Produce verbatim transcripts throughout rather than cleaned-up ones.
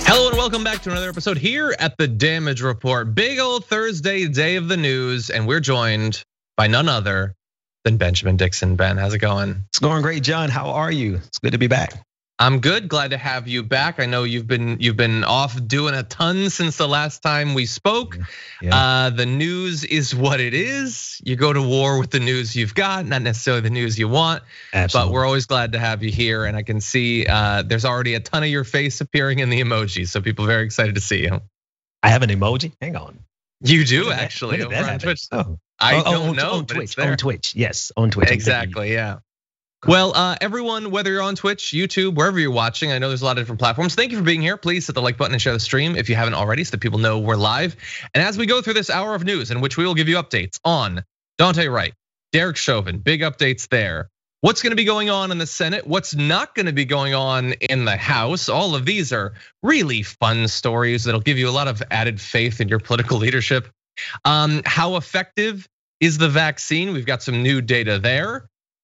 Hello and welcome back to another episode here at the Damage Report. Big old Thursday, day of the news, and we're joined by none other than Benjamin Dixon. Ben, how's it going? It's going great, John. How are you? It's good to be back. I'm good. Glad to have you back. I know you've been you've been off doing a ton since the last time we spoke. Yeah. Uh, the news is what it is. You go to war with the news you've got, not necessarily the news you want. Absolutely. But we're always glad to have you here, and I can see uh, there's already a ton of your face appearing in the emojis, so people are very excited to see you. I have an emoji. Hang on. You do actually over on Twitch. Oh. I oh, don't on, know. On Twitch. On Twitch. Yes, on Twitch. Exactly. Yeah. Well, uh, everyone, whether you're on Twitch, YouTube, wherever you're watching, I know there's a lot of different platforms. Thank you for being here. Please hit the like button and share the stream if you haven't already, so that people know we're live. And as we go through this hour of news, in which we will give you updates on Daunte Wright, Derek Chauvin, big updates there. What's going to be going on in the Senate? What's not going to be going on in the House? All of these are really fun stories that'll give you a lot of added faith in your political leadership. Um, how effective is the vaccine? We've got some new data there.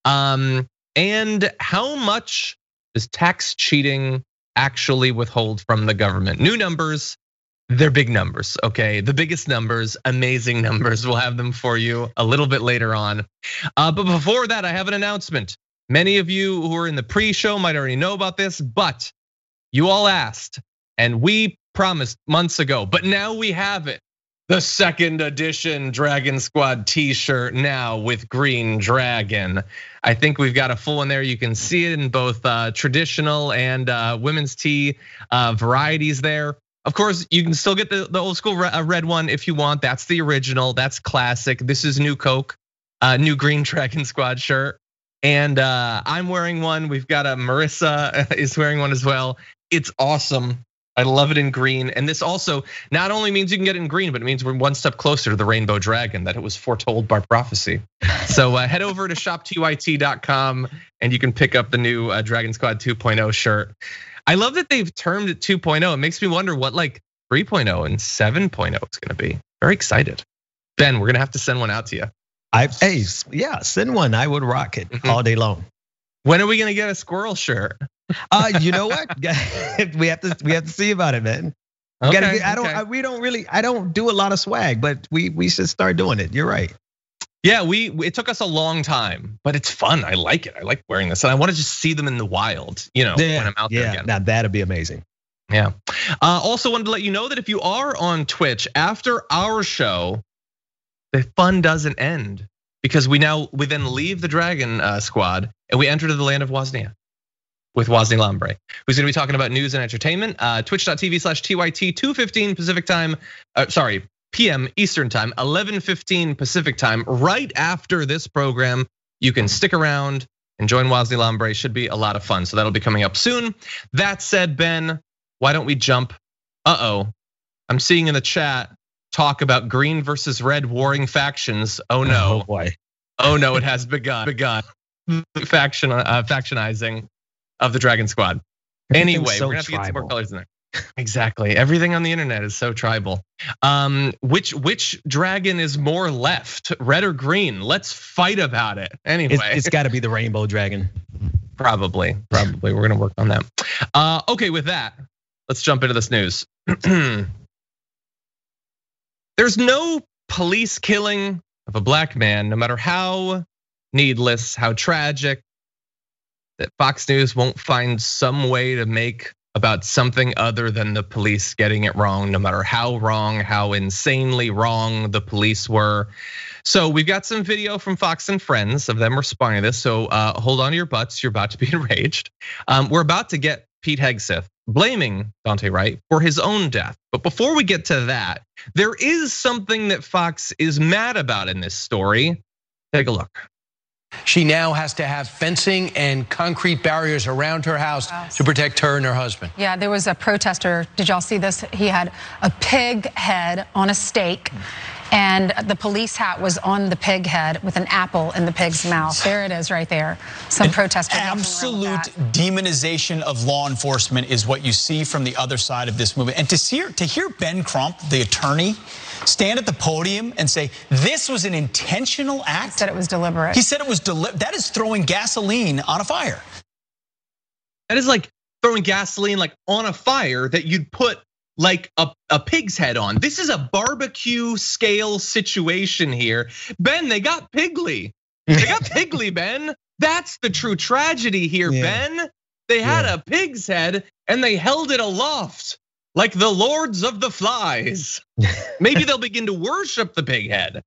Um, And how much does tax cheating actually withhold from the government? New numbers, they're big numbers, okay? The biggest numbers, amazing numbers. We'll have them for you a little bit later on. But before that, I have an announcement. Many of you who are in the pre-show might already know about this, but you all asked, and we promised months ago, but now we have it. The second edition Dragon Squad t-shirt now with green dragon. I think we've got a full one there. You can see it in both traditional and women's tee varieties there. Of course, you can still get the, the old school red one if you want. That's the original, that's classic. This is new Coke, new green Dragon Squad shirt. And I'm wearing one. We've got a Marissa is wearing one as well. It's awesome. I love it in green. And this also not only means you can get it in green, but it means we're one step closer to the rainbow dragon that it was foretold by prophecy. So head over to shop T Y T dot com and you can pick up the new Dragon Squad two point oh shirt. I love that they've termed it two point oh. It makes me wonder what like three point oh and seven point oh is gonna be. Very excited. Ben, we're gonna have to send one out to you. I, hey, yeah, send one. I would rock it mm-hmm. all day long. When are we gonna get a squirrel shirt? Uh, you know what? we have to we have to see about it, man. We okay, gotta get, I don't. Okay. I, we don't really. I don't do a lot of swag, but we we should start doing it. You're right. Yeah, we it took us a long time, but it's fun. I like it. I like wearing this, and I want to just see them in the wild. You know, yeah, when I'm out yeah, there again. Now that'd be amazing. Yeah. Uh, also wanted to let you know that if you are on Twitch after our show, the fun doesn't end because we now we then leave the Dragon Squad and we enter to the land of Woznia. With Wosny Lambre, who's gonna be talking about news and entertainment. Uh, Twitch dot T V slash T Y T, two fifteen Pacific time, uh, sorry, P M Eastern time, eleven fifteen Pacific time. Right after this program, you can stick around and join Wosny Lambre. Should be a lot of fun, so that'll be coming up soon. That said, Ben, why don't we jump? Uh-oh, I'm seeing in the chat talk about green versus red warring factions. Oh no, oh boy. Oh no, it has begun, begun. Faction, uh, factionizing of the Dragon Squad. Anyway, so we're gonna have to get some more colors in there. Exactly. Everything on the internet is so tribal. Um, which which dragon is more left, red or green? Let's fight about it. Anyway, it's, it's got to be the rainbow dragon. Probably, probably. We're gonna work on that. Uh, okay, with that, let's jump into this news. There's no police killing of a black man, no matter how needless, how tragic, that Fox News won't find some way to make about something other than the police getting it wrong, no matter how wrong, how insanely wrong the police were. So we've got some video from Fox and Friends of them responding to this. So hold on to your butts, you're about to be enraged. We're about to get Pete Hegseth blaming Daunte Wright for his own death. But before we get to that, there is something that Fox is mad about in this story. Take a look. She now has to have fencing and concrete barriers around her house to protect her and her husband. Yeah, there was a protester. Did y'all see this? He had a pig head on a stake, and the police hat was on the pig head with an apple in the pig's mouth. There it is right there. Some protesters. Absolute demonization of law enforcement is what you see from the other side of this movement. And to hear, to hear Ben Crump, the attorney, stand at the podium and say this was an intentional act. He said it was deliberate. He said it was deliberate. That is throwing gasoline on a fire. That is like throwing gasoline like on a fire that you'd put like a, a pig's head on. This is a barbecue scale situation here. Ben, they got Piggly. They got Piggly, Ben. That's the true tragedy here, yeah. Ben. They had yeah. a pig's head and they held it aloft like the lords of the flies. Maybe they'll begin to worship the pig head.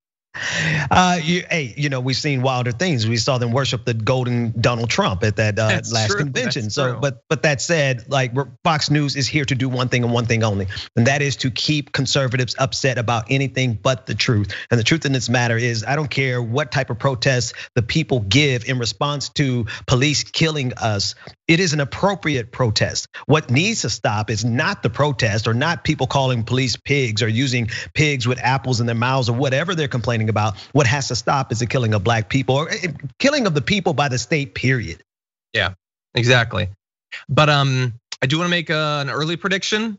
Uh, you, hey, you know, we've seen wilder things. We saw them worship the golden Donald Trump at that uh, last true. convention. That's so, true. but but that said, like Fox News is here to do one thing and one thing only, and that is to keep conservatives upset about anything but the truth. And the truth in this matter is, I don't care what type of protest the people give in response to police killing us. It is an appropriate protest. What needs to stop is not the protest, or not people calling police pigs, or using pigs with apples in their mouths, or whatever they're complaining about. What has to stop is the killing of black people, or killing of the people by the state, period. Yeah, exactly. But um, I do want to make an early prediction.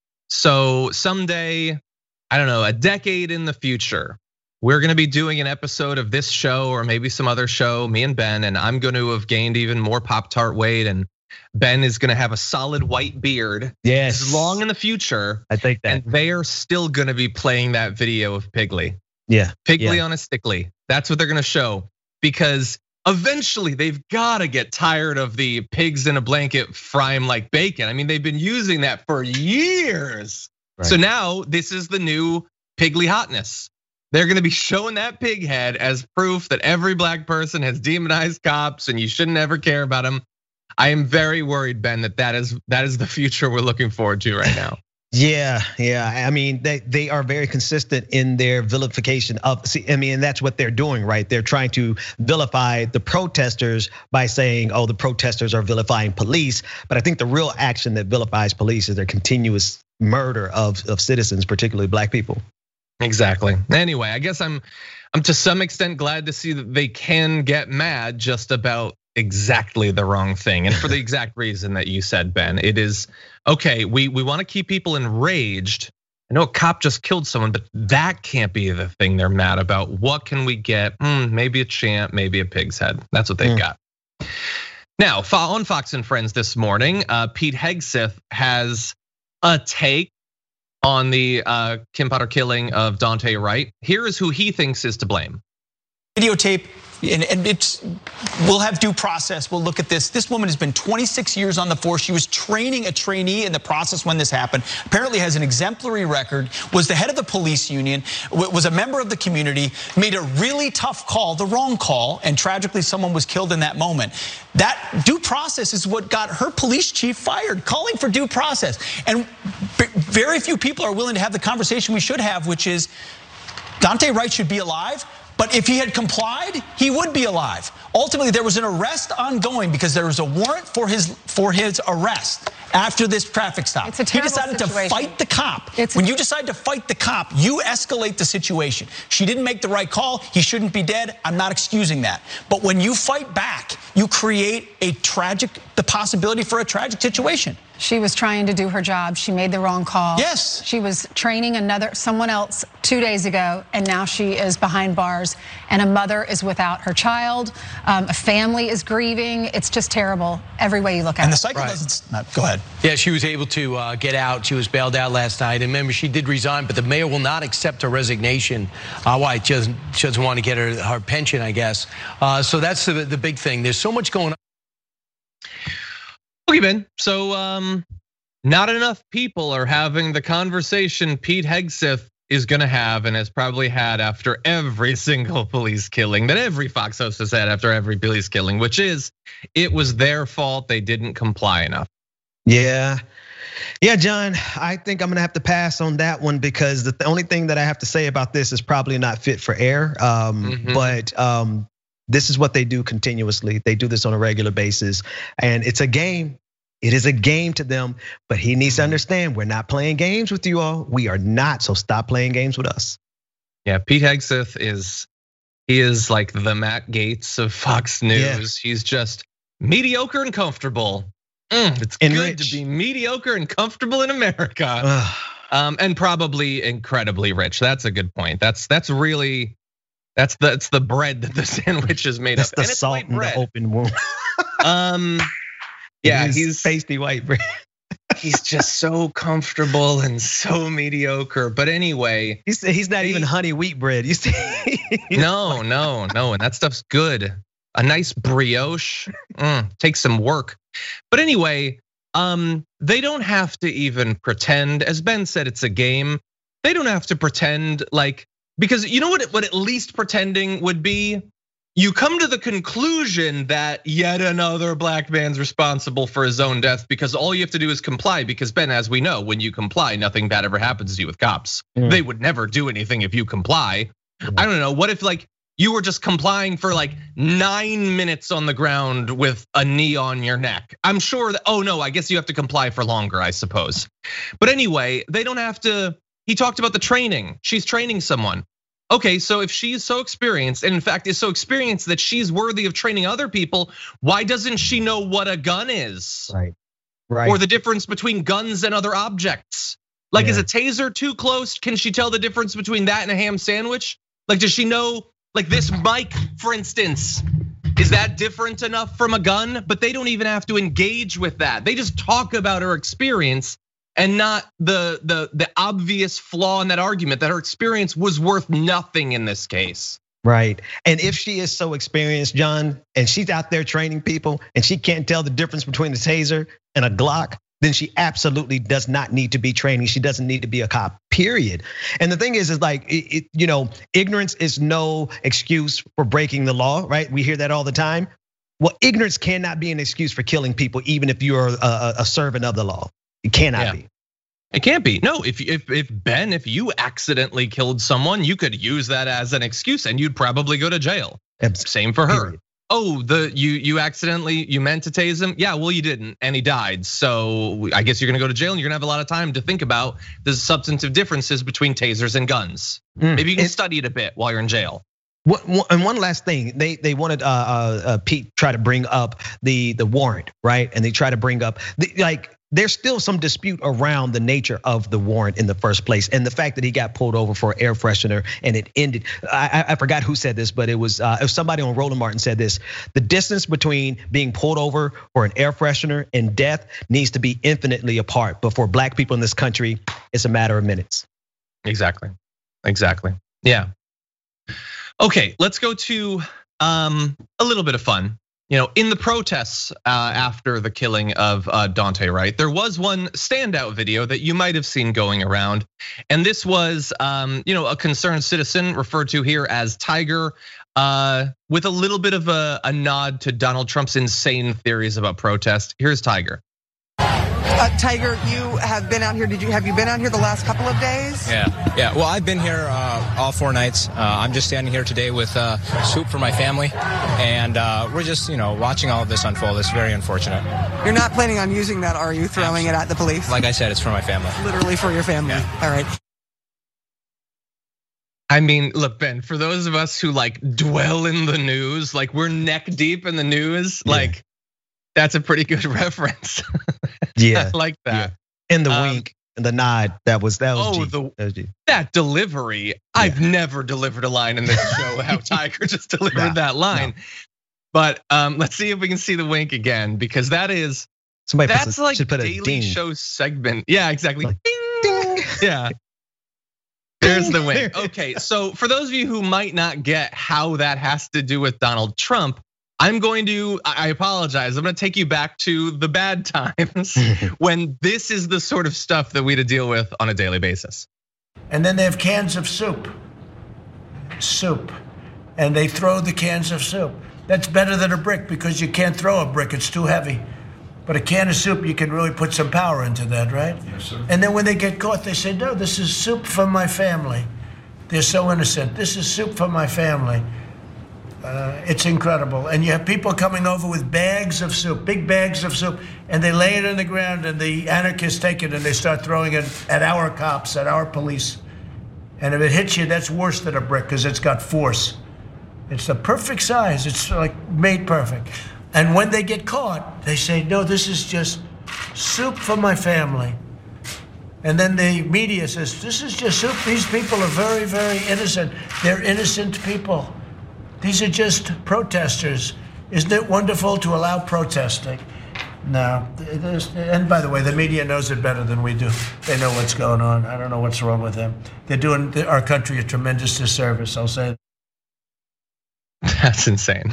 So someday, I don't know, a decade in the future, we're gonna be doing an episode of this show, or maybe some other show, me and Ben, and I'm gonna have gained even more Pop-Tart weight, and Ben is gonna have a solid white beard. Yes. Long in the future. I think that. And they are still gonna be playing that video of Piggly. Yeah. Piggly yeah. on a stickly. That's what they're gonna show, because eventually they've gotta get tired of the pigs in a blanket fry 'em like bacon. I mean, they've been using that for years. Right. So now this is the new Piggly hotness. They're gonna be showing that pig head as proof that every black person has demonized cops and you shouldn't ever care about them. I am very worried, Ben, that that is that is the future we're looking forward to right now. Yeah, yeah. I mean, they they are very consistent in their vilification of. See, I mean, that's what they're doing, right? They're trying to vilify the protesters by saying, "Oh, the protesters are vilifying police." But I think the real action that vilifies police is their continuous murder of of citizens, particularly black people. Exactly. Anyway, I guess I'm I'm to some extent glad to see that they can get mad just about exactly the wrong thing, and for the exact reason that you said, Ben. It is okay. We we want to keep people enraged. I know a cop just killed someone, but that can't be the thing they're mad about. What can we get? Mm, maybe a chant, maybe a pig's head. That's what they've mm. got. Now, on Fox and Friends this morning, Pete Hegseth has a take on the Kim Potter killing of Daunte Wright. Here is who he thinks is to blame. Videotape, and it's, we'll have due process. We'll look at this. This woman has been twenty-six years on the force. She was training a trainee in the process when this happened. Apparently has an exemplary record, was the head of the police union, was a member of the community, made a really tough call, the wrong call, and tragically someone was killed in that moment. That due process is what got her police chief fired, calling for due process. And very few people are willing to have the conversation we should have, which is Daunte Wright should be alive. But if he had complied, he would be alive. Ultimately, there was an arrest ongoing because there was a warrant for his for his arrest after this traffic stop. It's a terrible he decided situation. to fight the cop. It's when you decide to fight the cop, you escalate the situation. She didn't make the right call. He shouldn't be dead. I'm not excusing that. But when you fight back, you create a tragic, the possibility for a tragic situation. She was trying to do her job. She made the wrong call. Yes. She was training another someone else two days ago, and now she is behind bars. And a mother is without her child. Um, a family is grieving. It's just terrible every way you look at it. And the cycle right. doesn't. No, go ahead. Yeah, she was able to uh, get out. She was bailed out last night. And remember, she did resign, but the mayor will not accept her resignation. Uh, why? She doesn't, she doesn't want to get her, her pension, I guess. Uh, so that's the, the big thing. There's so much going on. Okay, Ben. So um, not enough people are having the conversation Pete Hegseth is gonna have and has probably had after every single police killing that every Fox host has had after every police killing, which is it was their fault they didn't comply enough. Yeah. Yeah, John, I think I'm gonna have to pass on that one because the only thing that I have to say about this is probably not fit for air. Um, mm-hmm. But um, this is what they do continuously. They do this on a regular basis, and it's a game. It is a game to them, but he needs to understand we're not playing games with you all. We are not, so stop playing games with us. Yeah, Pete Hegseth is, he is like the Matt Gaetz of Fox News. Yeah. He's just mediocre and comfortable. Mm, it's and good rich. to be mediocre and comfortable in America. um, and probably incredibly rich. That's a good point. That's that's really, that's the, that's the bread that the sandwich is made that's of. The and it's salt in bread. The open wound. um. Yeah, he's pasty white bread. He's just so comfortable and so mediocre. But anyway, he's he's not he, even honey wheat bread. You see? no, no, no, and that stuff's good. A nice brioche mm, takes some work. But anyway, um, they don't have to even pretend. As Ben said, it's a game. They don't have to pretend like, because you know what? What at least pretending would be. You come to the conclusion that yet another black man's responsible for his own death because all you have to do is comply. Because Ben, as we know, when you comply, nothing bad ever happens to you with cops. Mm. They would never do anything if you comply. Mm. I don't know. What if like you were just complying for like nine minutes on the ground with a knee on your neck? I'm sure that, oh no, I guess you have to comply for longer, I suppose. But anyway, they don't have to. He talked about the training. She's training someone. Okay, so if she's so experienced, and in fact is so experienced that she's worthy of training other people, why doesn't she know what a gun is? Right, right. Or the difference between guns and other objects. Like, yeah. Is a taser too close? Can she tell the difference between that and a ham sandwich? Like, does she know, like this mic, for instance, is that different enough from a gun? But they don't even have to engage with that. They just talk about her experience. And not the the the obvious flaw in that argument that her experience was worth nothing in this case. Right. And if she is so experienced, John, and she's out there training people and she can't tell the difference between a taser and a Glock, then she absolutely does not need to be training. She doesn't need to be a cop, period. And the thing is, is like, it, you know, ignorance is no excuse for breaking the law, right? We hear that all the time. Well, ignorance cannot be an excuse for killing people, even if you're a, a servant of the law. It cannot yeah. be. It can't be. No, if if if Ben, if you accidentally killed someone, you could use that as an excuse and you'd probably go to jail. Same for her. Period. Oh, the you you accidentally you meant to tase him? Yeah, well you didn't, and he died. So I guess you're gonna go to jail and you're gonna have a lot of time to think about the substantive differences between tasers and guns. Mm. Maybe you can it, study it a bit while you're in jail. And one last thing, they they wanted uh, uh, Pete try to bring up the the warrant, right? And they try to bring up the, like. There's still some dispute around the nature of the warrant in the first place, and the fact that he got pulled over for air freshener and it ended. I, I forgot who said this, but it was uh, it was somebody on Roland Martin said this: the distance between being pulled over for an air freshener and death needs to be infinitely apart. But for black people in this country, it's a matter of minutes. Exactly, exactly. Yeah. Okay, let's go to um, a little bit of fun. You know, in the protests after the killing of Daunte Wright, there was one standout video that you might have seen going around. And this was, you know, a concerned citizen referred to here as Tiger, with a little bit of a, a nod to Donald Trump's insane theories about protest. Here's Tiger. Uh, Tiger, you have been out here. Did you have you been out here the last couple of days? Yeah, yeah. Well, I've been here uh, all four nights. Uh, I'm just standing here today with uh, soup for my family, and uh, we're just, you know, watching all of this unfold. It's very unfortunate. You're not planning on using that, are you? Throwing Absolutely. it at the police? Like I said, it's for my family. Literally for your family. Yeah. All right. I mean, look, Ben, for those of us who like dwell in the news, like we're neck deep in the news, yeah. like. That's a pretty good reference. Yeah, I like that. Yeah. And the um, wink and the nod. That was that was. Oh, G. the that, was G. that delivery. Yeah. I've never delivered a line in this show how Tiger just delivered no, that line. No. But um, let's see if we can see the wink again, because that is somebody that's a, like should put a Daily ding. Show segment. Yeah, exactly. Like, ding. ding. Yeah. There's the wink. Okay, so for those of you who might not get how that has to do with Donald Trump, I'm going to, I apologize, I'm gonna take you back to the bad times when this is the sort of stuff that we had to deal with on a daily basis. And then they have cans of soup, soup, and they throw the cans of soup. That's better than a brick because you can't throw a brick, it's too heavy. But a can of soup, you can really put some power into that, right? Yes, sir. And then when they get caught, they say, no, this is soup for my family. They're so innocent. This is soup for my family. Uh, it's incredible. And you have people coming over with bags of soup, big bags of soup, and they lay it on the ground, and the anarchists take it and they start throwing it at our cops, at our police. And if it hits you, that's worse than a brick because it's got force. It's the perfect size. It's like made perfect. And when they get caught, they say, no, this is just soup for my family. And then the media says, this is just soup. These people are very, very innocent. They're innocent people. These are just protesters. Isn't it wonderful to allow protesting? No, there's, and by the way, the media knows it better than we do. They know what's going on. I don't know what's wrong with them. They're doing our country a tremendous disservice, I'll say. That's insane.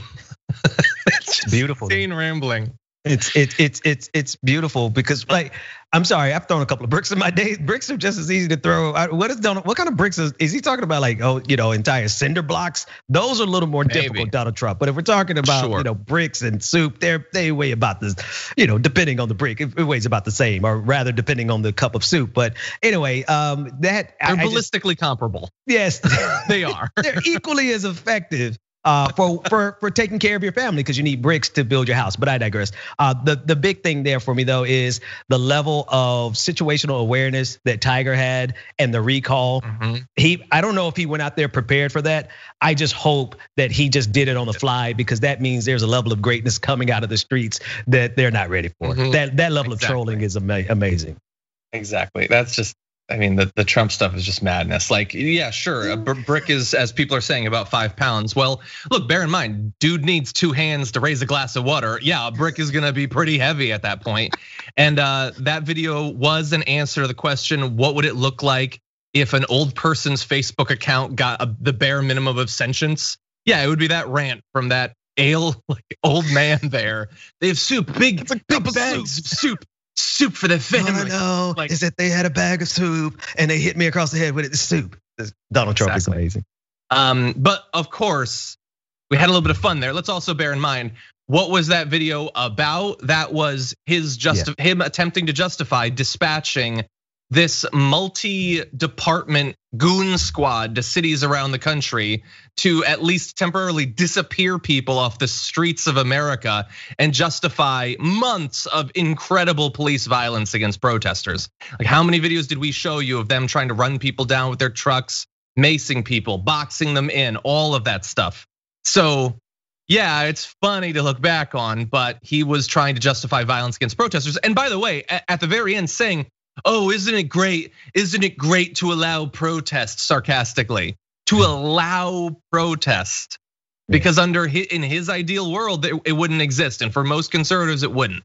It's beautiful. Insane rambling. It's it's it's it's it's beautiful because, like, I'm sorry, I've thrown a couple of bricks in my day. Bricks are just as easy to throw. What is Donald? What kind of bricks is, is he talking about? Like, oh, you know, entire cinder blocks. Those are a little more Maybe. difficult, Donald Trump. But if we're talking about sure. you know bricks and soup, they're they weigh about this. You know, depending on the brick, it, it weighs about the same, or rather, depending on the cup of soup. But anyway, um, that they're I, ballistically I just, comparable. Yes, they are. They're equally as effective. Uh, for for for taking care of your family, because you need bricks to build your house. But I digress. Uh, the the big thing there for me though is the level of situational awareness that Tiger had and the recall. Mm-hmm. He I don't know if he went out there prepared for that. I just hope that he just did it on the fly, because that means there's a level of greatness coming out of the streets that they're not ready for. Mm-hmm. That that level exactly. of trolling is ama- amazing. Exactly. That's just. I mean, the, the Trump stuff is just madness. Like, yeah, sure, a brick is, as people are saying, about five pounds. Well, look, bear in mind, dude needs two hands to raise a glass of water. Yeah, a brick is gonna be pretty heavy at that point. And that video was an answer to the question, what would it look like if an old person's Facebook account got a, the bare minimum of sentience? Yeah, it would be that rant from that ale like old man there. They have soup, big, it's like big bags of soup. Soup for the family. All I know like, is that they had a bag of soup and they hit me across the head with it. The soup. Donald Trump exactly. is amazing. Um, but of course, we had a little bit of fun there. Let's also bear in mind, what was that video about? That was his just yeah. him attempting to justify dispatching this multi-department goon squad to cities around the country to at least temporarily disappear people off the streets of America and justify months of incredible police violence against protesters. Like, how many videos did we show you of them trying to run people down with their trucks, macing people, boxing them in, all of that stuff? So yeah, it's funny to look back on, but he was trying to justify violence against protesters. And by the way, at the very end saying, oh, isn't it great? Isn't it great to allow protest, sarcastically, to allow protest? Because under in his ideal world, it wouldn't exist. And for most conservatives, it wouldn't.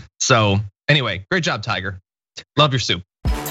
So anyway, great job, Tiger. Love your soup.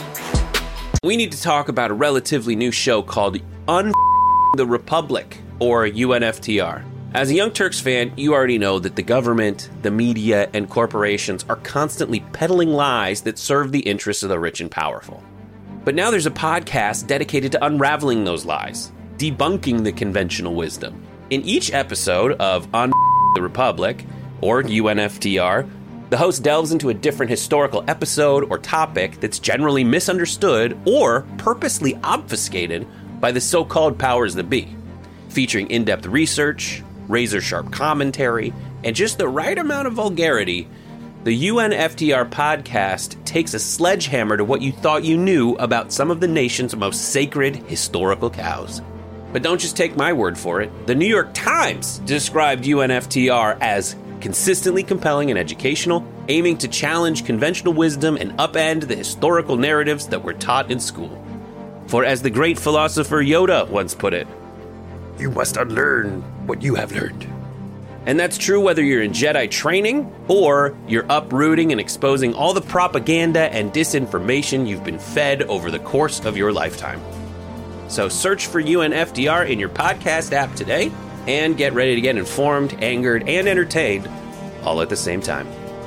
We need to talk about a relatively new show called Un the Republic, or U N F T R. As a Young Turks fan, you already know that the government, the media, and corporations are constantly peddling lies that serve the interests of the rich and powerful. But now there's a podcast dedicated to unraveling those lies, debunking the conventional wisdom. In each episode of Un the Republic, or U N F T R, the host delves into a different historical episode or topic that's generally misunderstood or purposely obfuscated by the so-called powers that be, featuring in-depth research, razor-sharp commentary, and just the right amount of vulgarity. The U N F T R podcast takes a sledgehammer to what you thought you knew about some of the nation's most sacred historical cows. But don't just take my word for it. The New York Times described U N F T R as consistently compelling and educational, aiming to challenge conventional wisdom and upend the historical narratives that were taught in school. For as the great philosopher Yoda once put it, you must unlearn what you have learned. And that's true whether you're in Jedi training or you're uprooting and exposing all the propaganda and disinformation you've been fed over the course of your lifetime. So search for U N F T R in your podcast app today and get ready to get informed, angered, and entertained all at the same time.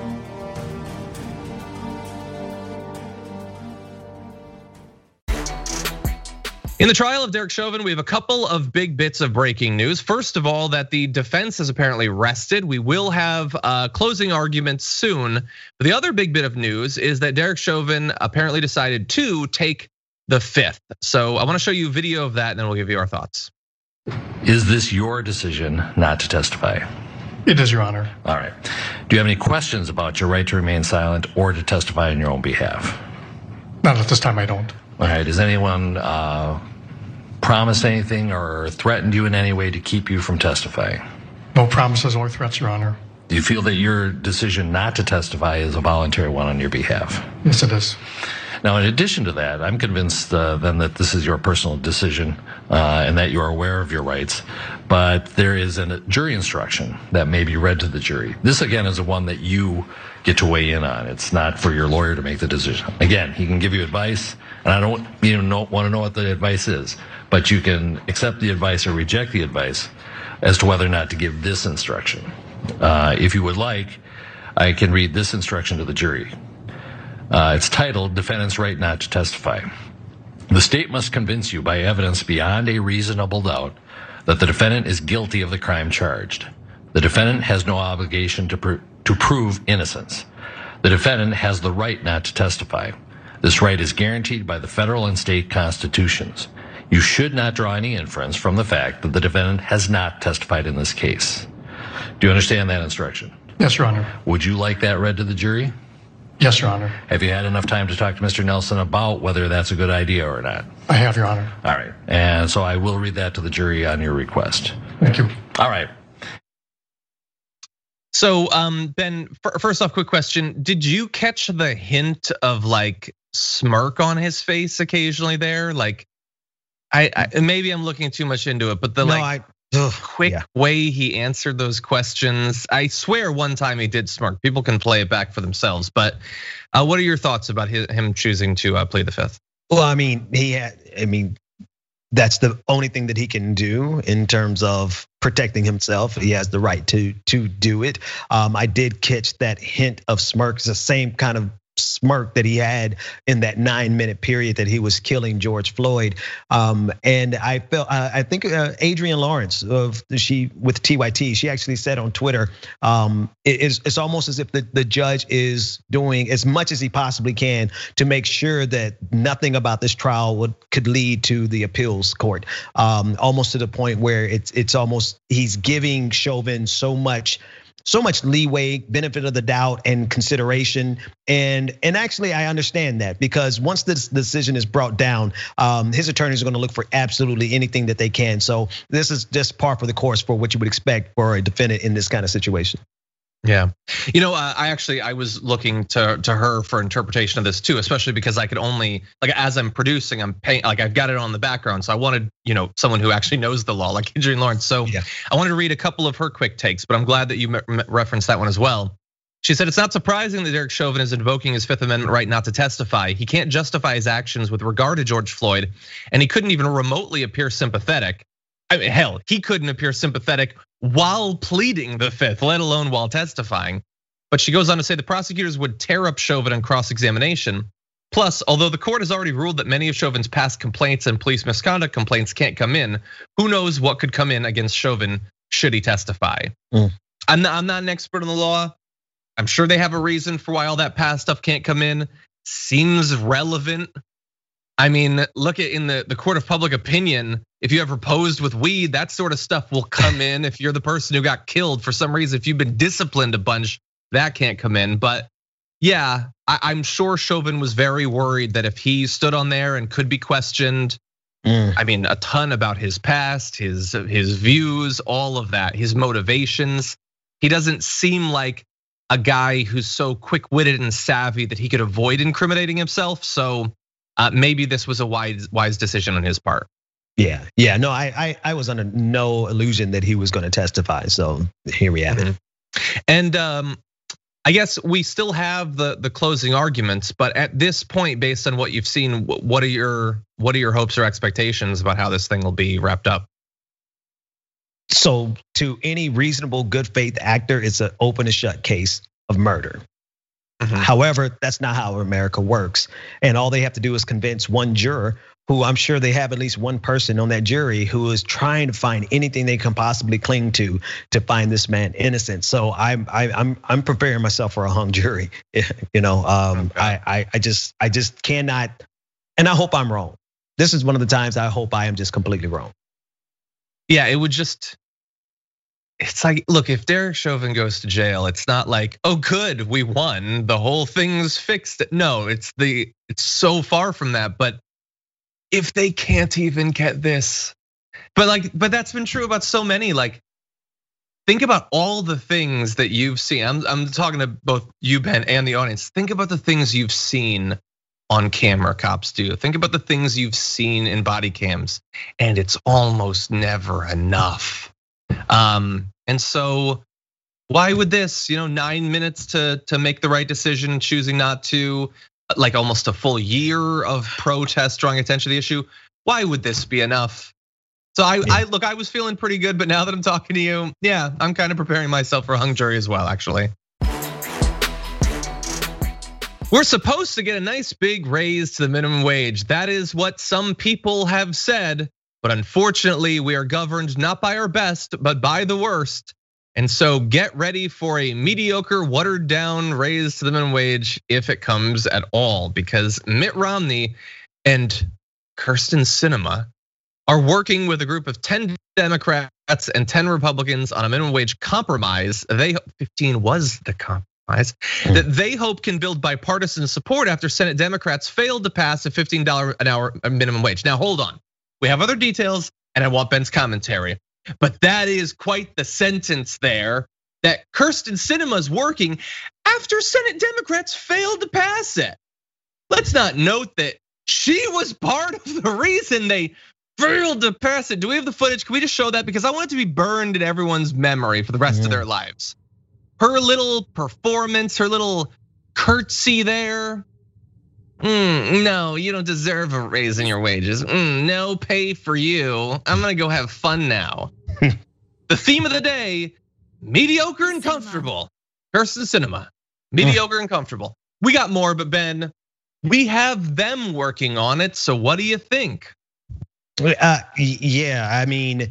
In the trial of Derek Chauvin, we have a couple of big bits of breaking news. First of all, that the defense has apparently rested. We will have closing arguments soon. But the other big bit of news is that Derek Chauvin apparently decided to take the fifth. So I want to show you a video of that, and then we'll give you our thoughts. Is this your decision not to testify? It is, Your Honor. All right. Do you have any questions about your right to remain silent or to testify on your own behalf? Not at this time, I don't. All right. Has anyone uh, promised anything or threatened you in any way to keep you from testifying? No promises or threats, Your Honor. Do you feel that your decision not to testify is a voluntary one on your behalf? Yes, it is. Now, in addition to that, I'm convinced uh, then that this is your personal decision uh, and that you are aware of your rights. But there is a jury instruction that may be read to the jury. This, again, is the one that you get to weigh in on. It's not for your lawyer to make the decision. Again, he can give you advice, and I don't even know, want to know what the advice is. But you can accept the advice or reject the advice as to whether or not to give this instruction. Uh, if you would like, I can read this instruction to the jury. Uh, it's titled, Defendant's Right Not to Testify. The state must convince you by evidence beyond a reasonable doubt that the defendant is guilty of the crime charged. The defendant has no obligation to, pr- to prove innocence. The defendant has the right not to testify. This right is guaranteed by the federal and state constitutions. You should not draw any inference from the fact that the defendant has not testified in this case. Do you understand that instruction? Yes, Your Honor. Would you like that read to the jury? Yes, Your Honor. Have you had enough time to talk to Mister Nelson about whether that's a good idea or not? I have, Your Honor. All right. And so I will read that to the jury on your request. Thank you. All right. So, um, Ben, first off, quick question. Did you catch the hint of like smirk on his face occasionally there? Like, I, I maybe I'm looking too much into it, but the no, like I, ugh, quick yeah. way he answered those questions, I swear one time he did smirk. People can play it back for themselves. But uh, what are your thoughts about his, him choosing to uh, plead the fifth? Well, I mean, he had, I mean, that's the only thing that he can do in terms of protecting himself. He has the right to to do it. Um, I did catch that hint of smirk. It's the same kind of smirk that he had in that nine minute period that he was killing George Floyd. Um, and I felt, I think Adrienne Lawrence of she with T Y T, she actually said on Twitter, um, it's, it's almost as if the, the judge is doing as much as he possibly can to make sure that nothing about this trial would could lead to the appeals court. Um, almost to the point where it's it's almost he's giving Chauvin so much. So much leeway, benefit of the doubt, and consideration, and and actually I understand that because once this decision is brought down, um, his attorneys are going to look for absolutely anything that they can. So this is just par for the course for what you would expect for a defendant in this kind of situation. Yeah, you know, I actually I was looking to to her for interpretation of this too, especially because I could only like as I'm producing, I'm paying like I've got it on the background, so I wanted you know someone who actually knows the law, like Adrienne Lawrence. So yeah. I wanted to read a couple of her quick takes, but I'm glad that you referenced that one as well. She said it's not surprising that Derek Chauvin is invoking his Fifth Amendment right not to testify. He can't justify his actions with regard to George Floyd, and he couldn't even remotely appear sympathetic. I mean, hell, he couldn't appear sympathetic while pleading the fifth, let alone while testifying. But she goes on to say the prosecutors would tear up Chauvin on cross-examination. Plus, although the court has already ruled that many of Chauvin's past complaints and police misconduct complaints can't come in, who knows what could come in against Chauvin should he testify? Mm. I'm not, I'm not an expert in the law. I'm sure they have a reason for why all that past stuff can't come in. Seems relevant. I mean, look at in the, the court of public opinion, if you ever posed with weed, that sort of stuff will come in. If you're the person who got killed for some reason, if you've been disciplined a bunch, that can't come in. But yeah, I'm sure Chauvin was very worried that if he stood on there and could be questioned, mm. I mean, a ton about his past, his his views, all of that, his motivations. He doesn't seem like a guy who's so quick-witted and savvy that he could avoid incriminating himself. So maybe this was a wise wise decision on his part. Yeah, yeah, no, I I, I was under no illusion that he was going to testify. So here we have mm-hmm. it. And um, I guess we still have the the closing arguments, but at this point, based on what you've seen, what are your what are your hopes or expectations about how this thing will be wrapped up? So to any reasonable good faith actor, it's an open and shut case of murder. Mm-hmm. However, that's not how America works. And all they have to do is convince one juror, who I'm sure they have at least one person on that jury who is trying to find anything they can possibly cling to to find this man innocent. So I'm I'm I'm preparing myself for a hung jury. You know, um, okay. I I just I just cannot, and I hope I'm wrong. This is one of the times I hope I am just completely wrong. Yeah, it would just. It's like, look, if Derek Chauvin goes to jail, it's not like, oh, good, we won, the whole thing's fixed. No, it's the it's so far from that. But if they can't even get this, but like, but that's been true about so many. Like, think about all the things that you've seen. I'm I'm talking to both you, Ben, and the audience. Think about the things you've seen on camera cops do. Think about the things you've seen in body cams, and it's almost never enough. Um, and so why would this, you know, nine minutes to to make the right decision, choosing not to, like almost a full year of protest drawing attention to the issue? Why would this be enough? So I, I look, I was feeling pretty good, but now that I'm talking to you, yeah, I'm kind of preparing myself for a hung jury as well, actually. We're supposed to get a nice big raise to the minimum wage. That is what some people have said, but unfortunately we are governed not by our best, but by the worst. And so get ready for a mediocre, watered down raise to the minimum wage if it comes at all, because Mitt Romney and Kyrsten Sinema are working with a group of ten Democrats and ten Republicans on a minimum wage compromise. They fifteen was the compromise that they hope can build bipartisan support after Senate Democrats failed to pass a fifteen dollars an hour minimum wage. Now hold on, we have other details and I want Ben's commentary, but that is quite the sentence there, that Kyrsten Sinema's working after Senate Democrats failed to pass it. Let's not note that she was part of the reason they failed to pass it. Do we have the footage? Can we just show that? Because I want it to be burned in everyone's memory for the rest yeah. of their lives. Her little performance, her little curtsy there. Mm, no, you don't deserve a raise in your wages. Mm, no pay for you. I'm gonna go have fun now. The theme of the day, mediocre and comfortable. Kyrsten Sinema, mediocre and comfortable. We got more, but Ben, we have them working on it. So what do you think? Uh, yeah, I mean,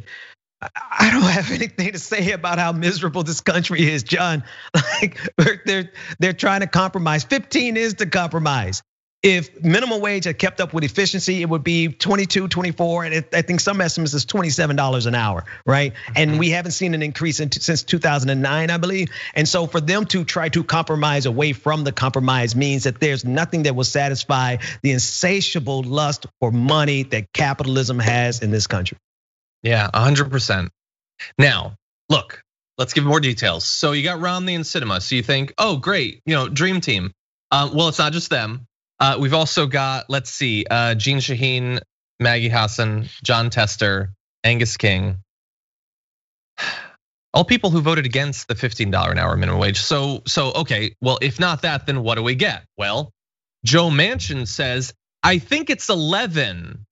I don't have anything to say about how miserable this country is, John. Like they're they're trying to compromise. fifteen is the compromise. If minimum wage had kept up with efficiency, it would be twenty-two, twenty-four, and I think some estimates is twenty-seven dollars an hour, right? And we haven't seen an increase since two thousand nine, I believe. And so for them to try to compromise away from the compromise means that there's nothing that will satisfy the insatiable lust for money that capitalism has in this country. Yeah, one hundred percent. Now, look, let's give more details. So you got Romney and Sinema. So you think, oh, great, you know, dream team. Well, it's not just them. Uh, we've also got, let's see, uh, Jeanne Shaheen, Maggie Hassan, John Tester, Angus King. All people who voted against the fifteen dollars an hour minimum wage. So, so okay, well, if not that, then what do we get? Well, Joe Manchin says, I think it's eleven.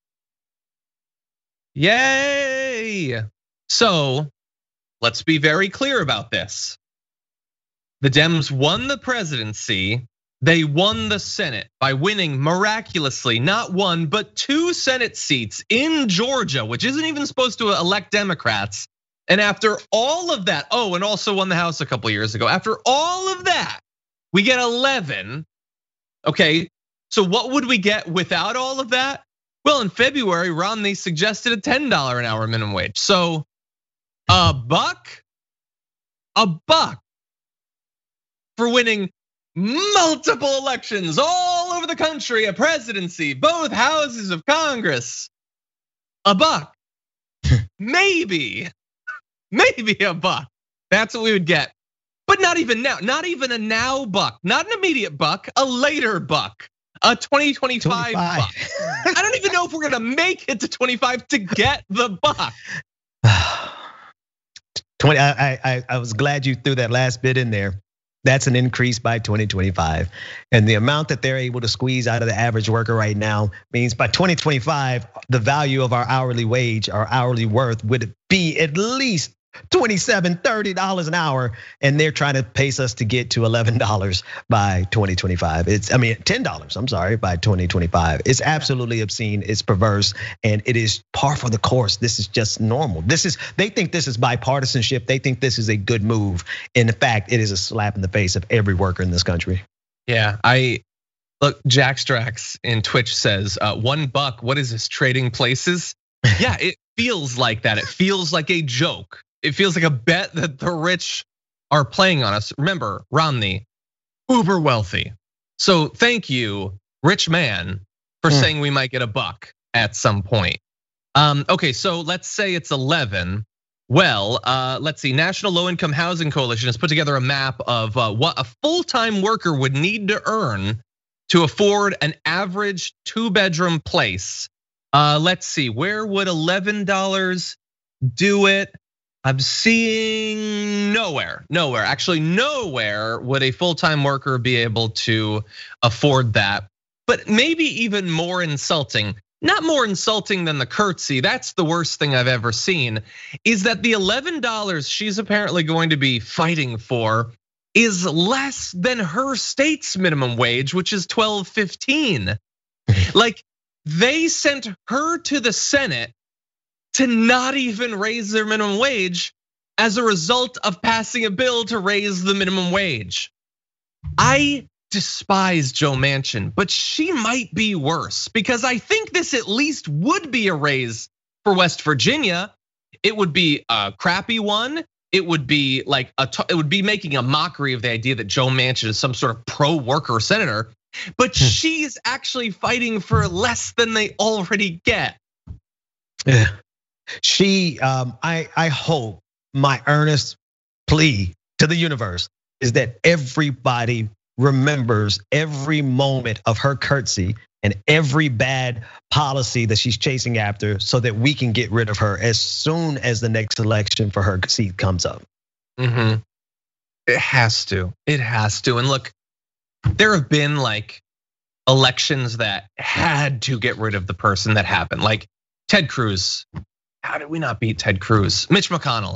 Yay! So let's be very clear about this. The Dems won the presidency. They won the Senate by winning miraculously, not one, but two Senate seats in Georgia, which isn't even supposed to elect Democrats. And after all of that, oh, and also won the House a couple years ago. After all of that, we get eleven. Okay, so what would we get without all of that? Well, in February, Romney suggested a ten dollars an hour minimum wage. So a buck, a buck for winning multiple elections all over the country, a presidency, both houses of Congress. A buck, maybe, maybe a buck. That's what we would get. But not even now, not even a now buck, not an immediate buck, a later buck. A twenty twenty-five buck. I don't even know if we're gonna make it to twenty-five to get the buck. twenty. I, I I was glad you threw that last bit in there. That's an increase by twenty twenty-five, and the amount that they're able to squeeze out of the average worker right now means by twenty twenty-five, the value of our hourly wage, our hourly worth, would be at least twenty-seven, thirty dollars an hour, and they're trying to pace us to get to eleven dollars by twenty twenty-five. It's, I mean, ten dollars, I'm sorry, by twenty twenty-five. It's absolutely obscene, it's perverse, and it is par for the course. This is just normal. This is, they think this is bipartisanship. They think this is a good move. In fact, it is a slap in the face of every worker in this country. Yeah, I, look, Jack Strax in Twitch says, one buck, what is this, trading places? Yeah, it feels like that. It feels like a joke. It feels like a bet that the rich are playing on us. Remember, Romney, uber wealthy. So thank you, rich man, for mm. saying we might get a buck at some point. Um, okay, so let's say it's eleven. Well, uh, let's see, National Low Income Housing Coalition has put together a map of what a full-time worker would need to earn to afford an average two bedroom place. Uh, let's see, where would eleven dollars do it? I'm seeing nowhere, nowhere. Actually, nowhere would a full-time worker be able to afford that. But maybe even more insulting, not more insulting than the curtsy, that's the worst thing I've ever seen, is that the eleven dollars she's apparently going to be fighting for is less than her state's minimum wage, which is twelve fifteen. Like, they sent her to the Senate to not even raise their minimum wage as a result of passing a bill to raise the minimum wage. I despise Joe Manchin, but she might be worse, because I think this at least would be a raise for West Virginia. It would be a crappy one. It would be like a, it would be making a mockery of the idea that Joe Manchin is some sort of pro-worker senator, but she's actually fighting for less than they already get. Yeah. She, um, I, I hope my earnest plea to the universe is that everybody remembers every moment of her curtsy and every bad policy that she's chasing after, so that we can get rid of her as soon as the next election for her seat comes up. Mm-hmm. It has to, it has to. And look, there have been like elections that had to get rid of the person that happened, like Ted Cruz. How did we not beat Ted Cruz? Mitch McConnell.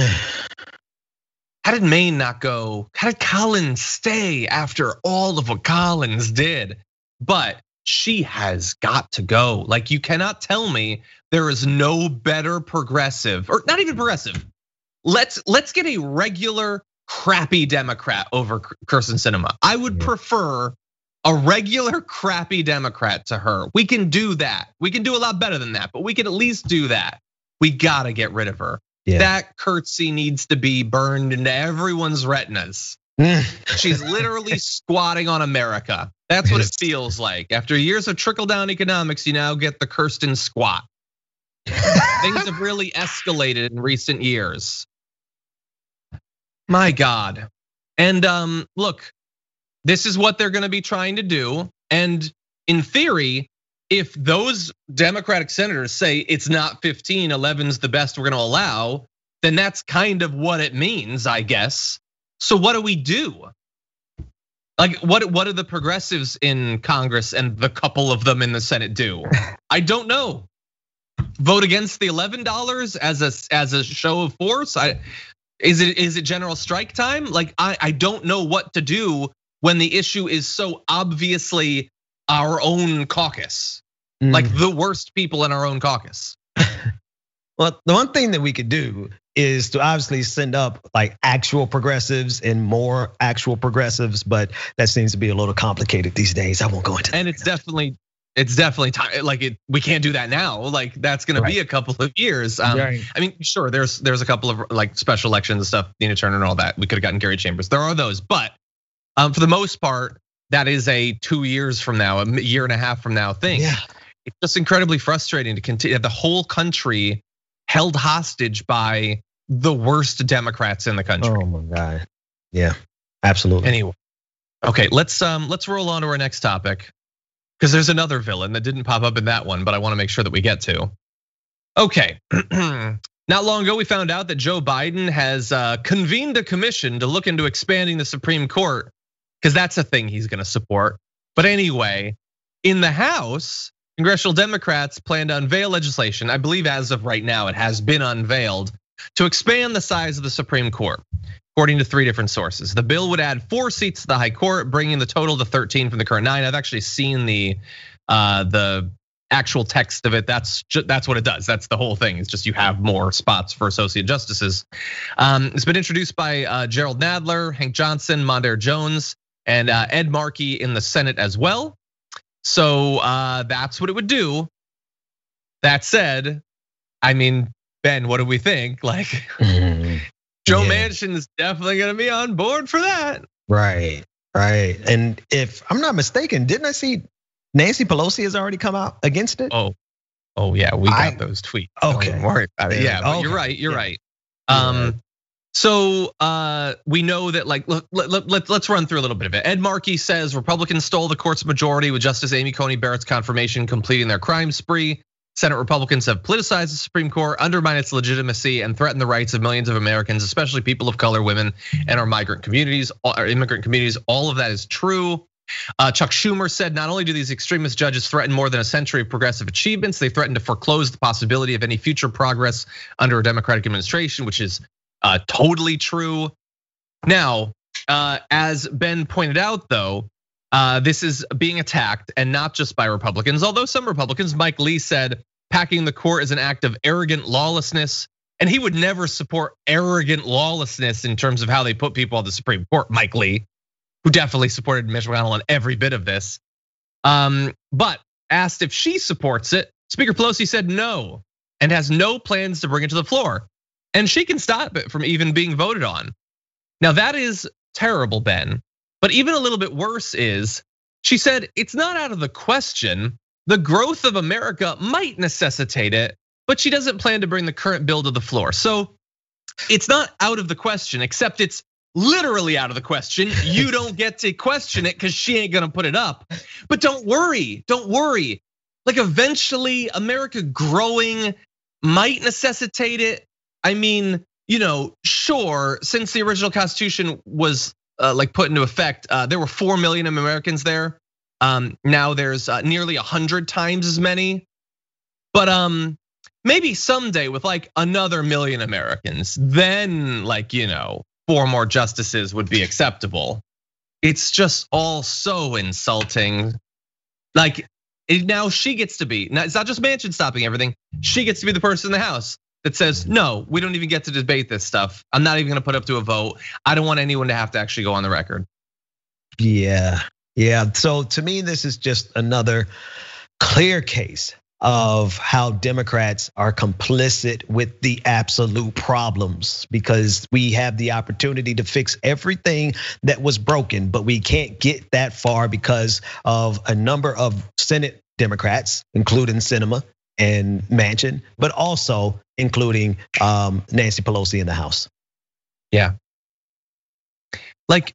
How did Maine not go? How did Collins stay after all of what Collins did? But she has got to go. Like, you cannot tell me there is no better progressive, or not even progressive. Let's let's get a regular crappy Democrat over Kyrsten Sinema. I would prefer a regular crappy Democrat to her. We can do that. We can do a lot better than that, but we can at least do that. We gotta get rid of her. Yeah. That curtsy needs to be burned into everyone's retinas. She's literally squatting on America. That's what it feels like. After years of trickle down economics, you now get the Kirsten squat. Things have really escalated in recent years. My God. And um, look, this is what they're gonna be trying to do. And in theory, if those Democratic senators say it's not fifteen, eleven's the best we're gonna allow, then that's kind of what it means, I guess. So what do we do? Like, what what do the progressives in Congress and the couple of them in the Senate do? I don't know. Vote against the eleven dollars as a as a show of force? I, is it is it general strike time? Like, I I don't know what to do when the issue is so obviously our own caucus, mm. like the worst people in our own caucus. Well, the one thing that we could do is to obviously send up like actual progressives and more actual progressives, but that seems to be a little complicated these days. I won't go into that. And it's definitely, it's definitely time. Like it, we can't do that now. Like that's going right. to be a couple of years. Um, right. I mean, sure, there's there's a couple of like special elections and stuff, Nina Turner and all that. We could have gotten Gary Chambers. There are those, but um, for the most part, that is a two years from now, a year and a half from now thing. Yeah. It's just incredibly frustrating to continue the whole country held hostage by the worst Democrats in the country. Oh my God. Yeah, absolutely. Anyway, okay, let's um let's roll on to our next topic, because there's another villain that didn't pop up in that one, but I want to make sure that we get to. Okay. Not long ago, we found out that Joe Biden has convened a commission to look into expanding the Supreme Court, because that's a thing he's gonna support. But anyway, in the House, congressional Democrats plan to unveil legislation. I believe as of right now, it has been unveiled to expand the size of the Supreme Court, according to three different sources. The bill would add four seats to the High Court, bringing the total to thirteen from the current nine. I've actually seen the the actual text of it. That's that's what it does. That's the whole thing. It's just you have more spots for associate justices. It's been introduced by Gerald Nadler, Hank Johnson, Mondaire Jones, and Ed Markey in the Senate as well. So that's what it would do. That said, I mean, Ben, what do we think? Like, mm, Joe yeah. Manchin is definitely gonna be on board for that. Right, right. And if I'm not mistaken, didn't I see Nancy Pelosi has already come out against it? Oh, oh yeah, we got I, those tweets. Okay, don't worry about it. Yeah, but okay. you're right. You're yeah. right. Um, So uh, we know that, like, let, let, let, let's run through a little bit of it. Ed Markey says Republicans stole the court's majority with Justice Amy Coney Barrett's confirmation completing their crime spree. Senate Republicans have politicized the Supreme Court, undermined its legitimacy, and threatened the rights of millions of Americans, especially people of color, women, and our migrant communities, our immigrant communities. All of that is true. Uh, Chuck Schumer said, not only do these extremist judges threaten more than a century of progressive achievements, they threaten to foreclose the possibility of any future progress under a Democratic administration, which is uh, totally true. Now, uh, as Ben pointed out, though, uh, this is being attacked, and not just by Republicans, although some Republicans, Mike Lee said, packing the court is an act of arrogant lawlessness, and he would never support arrogant lawlessness in terms of how they put people on the Supreme Court, Mike Lee, who definitely supported Mitch McConnell on every bit of this. Um, but asked if she supports it, Speaker Pelosi said no, and has no plans to bring it to the floor. And she can stop it from even being voted on. Now that is terrible, Ben. But even a little bit worse is, she said it's not out of the question. The growth of America might necessitate it, but she doesn't plan to bring the current bill to the floor. So it's not out of the question, except it's literally out of the question. You don't get to question it because she ain't gonna put it up. But don't worry, don't worry. Like eventually America growing might necessitate it. I mean, you know, sure, since the original Constitution was like put into effect, there were four million Americans there. Um, now there's nearly a hundred times as many. But um, maybe someday with like another million Americans, then like, you know, four more justices would be acceptable. It's just all so insulting. Like now she gets to be, now it's not just Manchin stopping everything. She gets to be the person in the House that says, no, we don't even get to debate this stuff. I'm not even gonna put up to a vote. I don't want anyone to have to actually go on the record. Yeah, yeah. So to me, this is just another clear case of how Democrats are complicit with the absolute problems, because we have the opportunity to fix everything that was broken, but we can't get that far because of a number of Senate Democrats, including Sinema and Manchin, but also including Nancy Pelosi in the House. Yeah. Like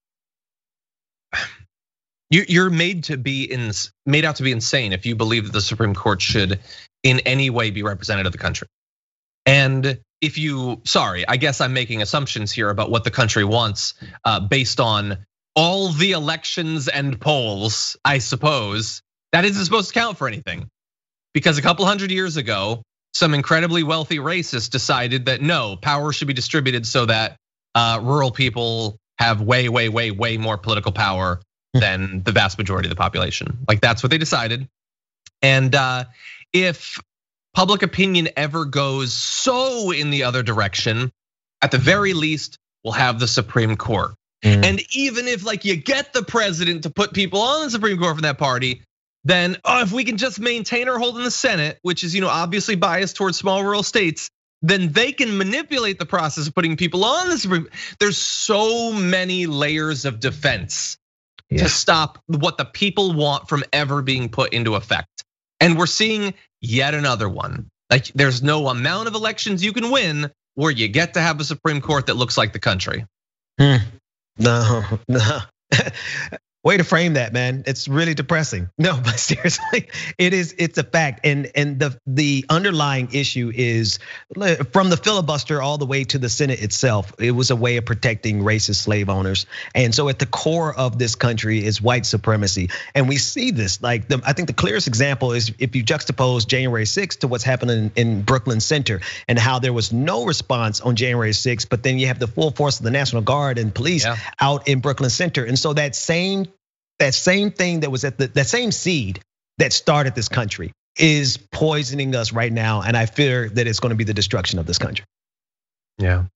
you're made to be in, made out to be insane if you believe that the Supreme Court should in any way be representative of the country. And if you, sorry, I guess I'm making assumptions here about what the country wants based on all the elections and polls, I suppose. That isn't supposed to count for anything. Because a couple hundred years ago, some incredibly wealthy racists decided that no, power should be distributed so that rural people have way, way, way, way more political power than the vast majority of the population. Like that's what they decided. And if public opinion ever goes so in the other direction, at the very least, we'll have the Supreme Court. Mm. And even if like you get the president to put people on the Supreme Court from that party, then oh, if we can just maintain our hold in the Senate, which is you know obviously biased towards small rural states, then they can manipulate the process of putting people on the Supreme. There's so many layers of defense yeah. to stop what the people want from ever being put into effect. And we're seeing yet another one. Like there's no amount of elections you can win where you get to have a Supreme Court that looks like the country. Hmm. No, no. Way to frame that, man. It's really depressing. No, but seriously, it is. It's a fact, and and the the underlying issue is from the filibuster all the way to the Senate itself. It was a way of protecting racist slave owners, and so at the core of this country is white supremacy, and we see this. Like the, I think the clearest example is if you juxtapose January sixth to what's happening in Brooklyn Center, and how there was no response on January sixth, but then you have the full force of the National Guard and police yeah. out in Brooklyn Center, and so that same. That same thing that was at the, that same seed that started this country is poisoning us right now. And I fear that it's gonna be the destruction of this country. Yeah.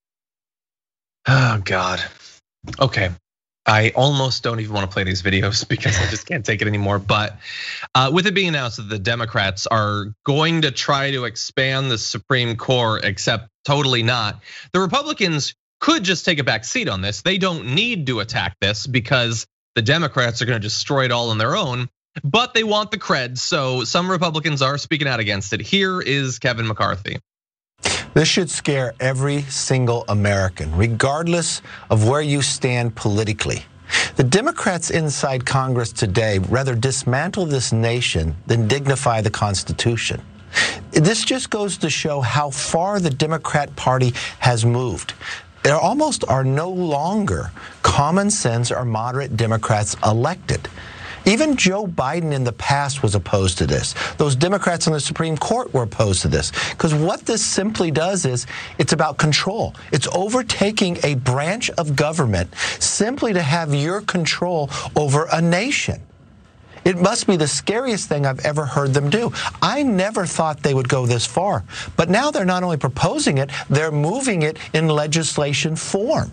Oh God. Okay. I almost don't even want to play these videos because I just can't take it anymore. But with it being announced that the Democrats are going to try to expand the Supreme Court, except totally not, the Republicans could just take a back seat on this. They don't need to attack this because the Democrats are gonna destroy it all on their own, but they want the cred. So some Republicans are speaking out against it. Here is Kevin McCarthy. This should scare every single American, regardless of where you stand politically. The Democrats inside Congress today rather dismantle this nation than dignify the Constitution. This just goes to show how far the Democrat Party has moved. There almost are no longer common sense or moderate Democrats elected. Even Joe Biden in the past was opposed to this. Those Democrats on the Supreme Court were opposed to this. Because what this simply does is it's about control. It's overtaking a branch of government simply to have your control over a nation. It must be the scariest thing I've ever heard them do. I never thought they would go this far. But now they're not only proposing it, they're moving it in legislation form.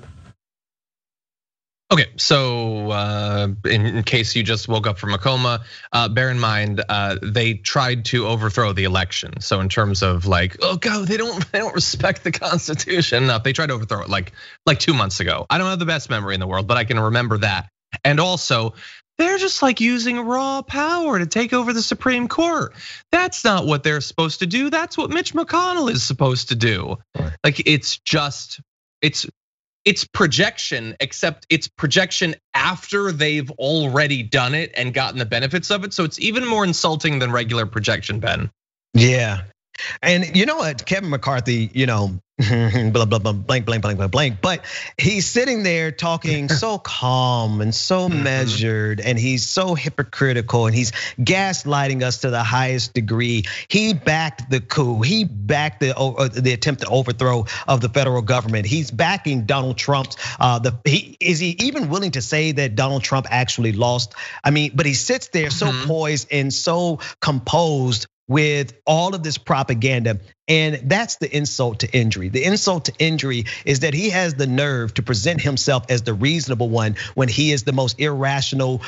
Okay, so uh, in, in case you just woke up from a coma, uh, bear in mind uh, they tried to overthrow the election. So in terms of like, oh god, they don't they don't respect the Constitution. No, they tried to overthrow it like like two months ago. I don't have the best memory in the world, but I can remember that. And also, they're just like using raw power to take over the Supreme Court. That's not what they're supposed to do. That's what Mitch McConnell is supposed to do. Like it's just it's. It's projection, except it's projection after they've already done it and gotten the benefits of it. So it's even more insulting than regular projection, Ben. Yeah. And you know what, Kevin McCarthy, you know, blah, blah, blah, blank, blank, blank, blank, blank. But he's sitting there talking so calm and so measured, and he's so hypocritical, and he's gaslighting us to the highest degree. He backed the coup. He backed the the attempt to overthrow of the federal government. He's backing Donald Trump's. Uh, the he is he even willing to say that Donald Trump actually lost? I mean, but he sits there so mm-hmm. poised and so composed with all of this propaganda. And that's the insult to injury. The insult to injury is that he has the nerve to present himself as the reasonable one when he is the most irrational,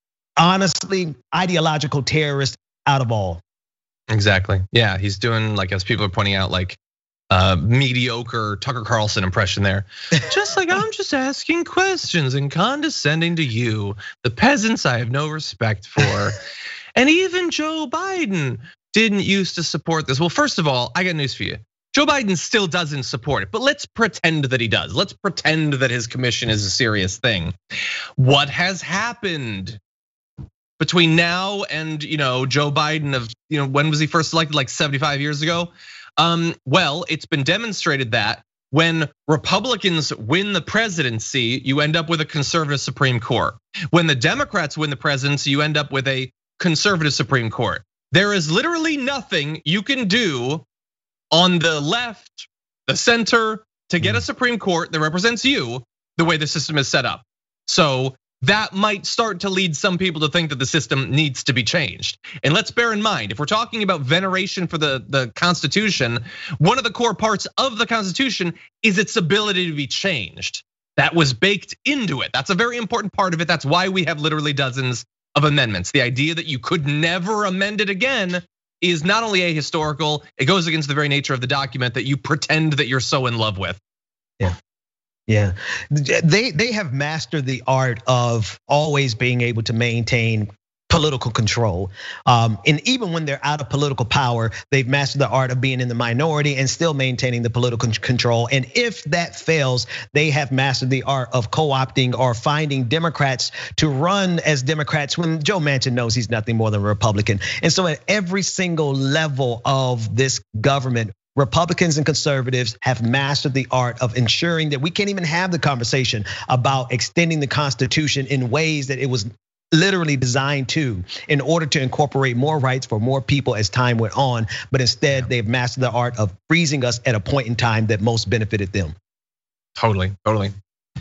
honestly, ideological terrorist out of all. Exactly. Yeah, he's doing, like, as people are pointing out, like uh, mediocre Tucker Carlson impression there. Just like, I'm just asking questions and condescending to you, the peasants I have no respect for. And even Joe Biden didn't used to support this. Well, first of all, I got news for you. Joe Biden still doesn't support it, but let's pretend that he does. Let's pretend that his commission is a serious thing. What has happened between now and you know Joe Biden of you know when was he first elected, like seventy-five years ago? Um, well, it's been demonstrated that when Republicans win the presidency, you end up with a conservative Supreme Court. When the Democrats win the presidency, you end up with a conservative Supreme Court. There is literally nothing you can do on the left, the center, to get a Supreme Court that represents you the way the system is set up. So that might start to lead some people to think that the system needs to be changed. And let's bear in mind, if we're talking about veneration for the, the Constitution, one of the core parts of the Constitution is its ability to be changed. That was baked into it. That's a very important part of it. That's why we have literally dozens of amendments. The idea that you could never amend it again is not only ahistorical, it goes against the very nature of the document that you pretend that you're so in love with. Yeah. Yeah. They they have mastered the art of always being able to maintain political control. Um, and even when they're out of political power, they've mastered the art of being in the minority and still maintaining the political control. And if that fails, they have mastered the art of co-opting or finding Democrats to run as Democrats when Joe Manchin knows he's nothing more than a Republican. And so at every single level of this government, Republicans and conservatives have mastered the art of ensuring that we can't even have the conversation about extending the Constitution in ways that it was literally designed to, in order to incorporate more rights for more people as time went on. But instead, they've mastered the art of freezing us at a point in time that most benefited them. Totally, totally.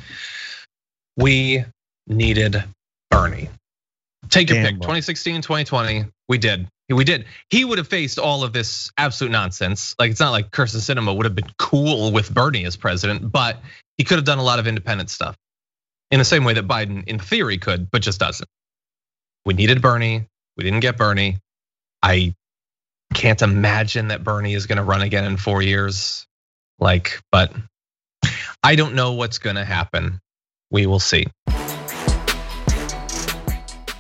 We needed Bernie. Take your Damn pick, right. twenty sixteen, twenty twenty, we did. We did. He would have faced all of this absolute nonsense. Like, it's not like Kyrsten Sinema would have been cool with Bernie as president, but he could have done a lot of independent stuff in the same way that Biden in theory could, but just doesn't. We needed Bernie, we didn't get Bernie. I can't imagine that Bernie is gonna run again in four years. Like, but I don't know what's gonna happen. We will see. Earlier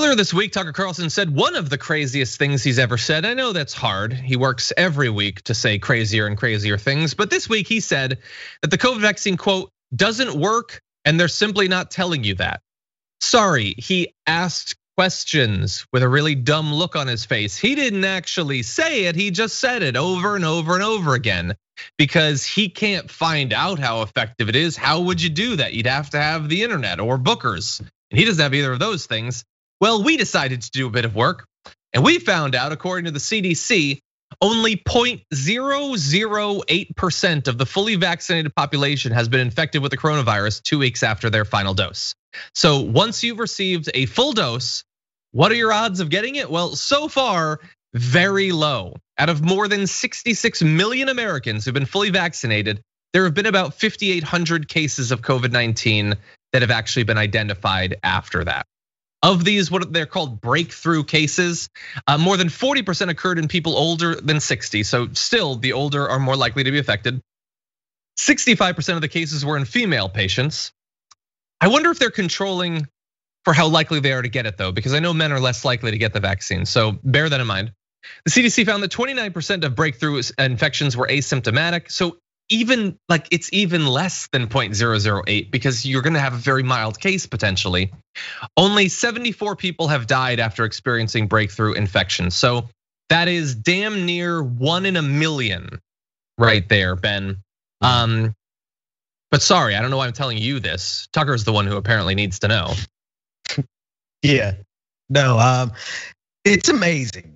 Earlier this week, Tucker Carlson said one of the craziest things he's ever said. I know that's hard. He works every week to say crazier and crazier things. But this week he said that the COVID vaccine, quote, doesn't work and they're simply not telling you that. Sorry, he asked questions with a really dumb look on his face. He didn't actually say it, he just said it over and over and over again because he can't find out how effective it is. How would you do that? You'd have to have the internet or bookers, and he doesn't have either of those things. Well, we decided to do a bit of work, and we found out, according to the C D C, only zero point zero zero eight percent of the fully vaccinated population has been infected with the coronavirus two weeks after their final dose. So once you've received a full dose, what are your odds of getting it? Well, so far, very low. Out of more than sixty-six million Americans who've been fully vaccinated, there have been about fifty-eight hundred cases of COVID nineteen that have actually been identified after that. Of these, what they're called breakthrough cases, more than forty percent occurred in people older than sixty. So still, the older are more likely to be affected. sixty-five percent of the cases were in female patients. I wonder if they're controlling for how likely they are to get it though, because I know men are less likely to get the vaccine. So bear that in mind. The C D C found that twenty-nine percent of breakthrough infections were asymptomatic. So even like it's even less than zero point zero zero eight because you're gonna have a very mild case potentially. Only seventy-four people have died after experiencing breakthrough infection. So that is damn near one in a million right there, Ben. Um, but sorry, I don't know why I'm telling you this. Tucker's the one who apparently needs to know. Yeah, no, um, it's amazing.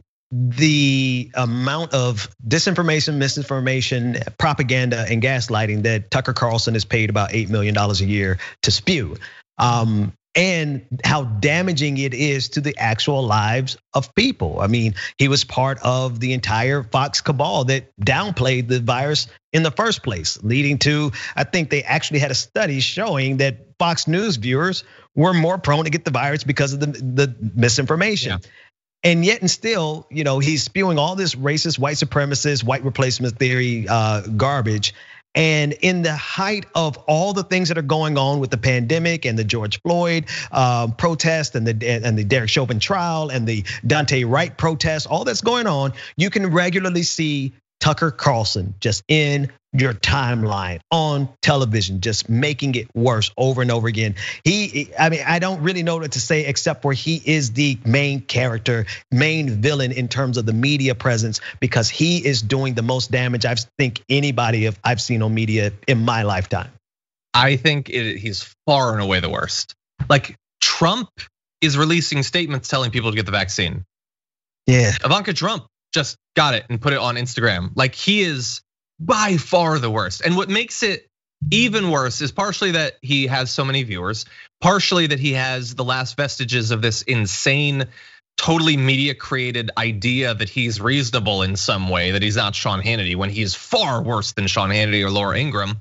The amount of disinformation, misinformation, propaganda, and gaslighting that Tucker Carlson is paid about eight million dollars a year to spew. Um, and how damaging it is to the actual lives of people. I mean, he was part of the entire Fox cabal that downplayed the virus in the first place, leading to, I think they actually had a study showing that Fox News viewers were more prone to get the virus because of the, the misinformation. Yeah. And yet and still, you know, he's spewing all this racist, white supremacist, white replacement theory garbage. And in the height of all the things that are going on with the pandemic and the George Floyd protest and the and the Derek Chauvin trial and the Dante Wright protest, all that's going on, you can regularly see Tucker Carlson just in your timeline on television, just making it worse over and over again. He, I mean, I don't really know what to say except for he is the main character, main villain in terms of the media presence, because he is doing the most damage I think anybody I've seen on media in my lifetime. I think it, he's far and away the worst. Like Trump is releasing statements telling people to get the vaccine. Yeah. Ivanka Trump just got it and put it on Instagram. Like he is by far the worst. And what makes it even worse is partially that he has so many viewers, partially that he has the last vestiges of this insane, totally media created idea that he's reasonable in some way, that he's not Sean Hannity when he's far worse than Sean Hannity or Laura Ingraham.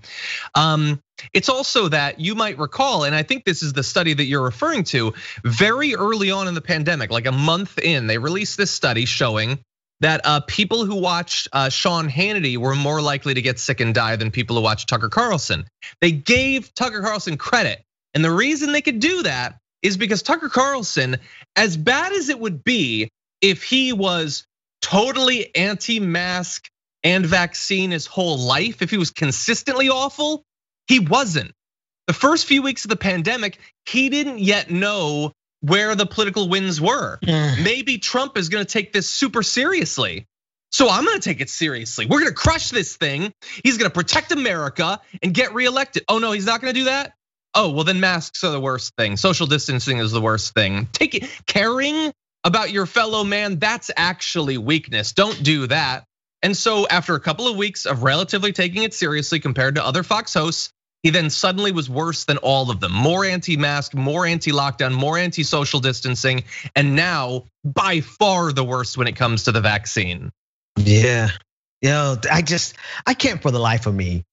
It's also that you might recall, and I think this is the study that you're referring to, very early on in the pandemic, like a month in, they released this study showing that people who watched Sean Hannity were more likely to get sick and die than people who watched Tucker Carlson. They gave Tucker Carlson credit. And the reason they could do that is because Tucker Carlson, as bad as it would be if he was totally anti-mask and vaccine his whole life, if he was consistently awful, he wasn't. The first few weeks of the pandemic, he didn't yet know where the political winds were. Mm. Maybe Trump is gonna take this super seriously. So I'm gonna take it seriously. We're gonna crush this thing. He's gonna protect America and get reelected. Oh no, he's not gonna do that? Oh, well then masks are the worst thing. Social distancing is the worst thing. Take it, caring about your fellow man, that's actually weakness. Don't do that. And so after a couple of weeks of relatively taking it seriously compared to other Fox hosts, he then suddenly was worse than all of them. More anti-mask, more anti-lockdown, more anti-social distancing, and now by far the worst when it comes to the vaccine. Yeah, you know, I just, I can't for the life of me.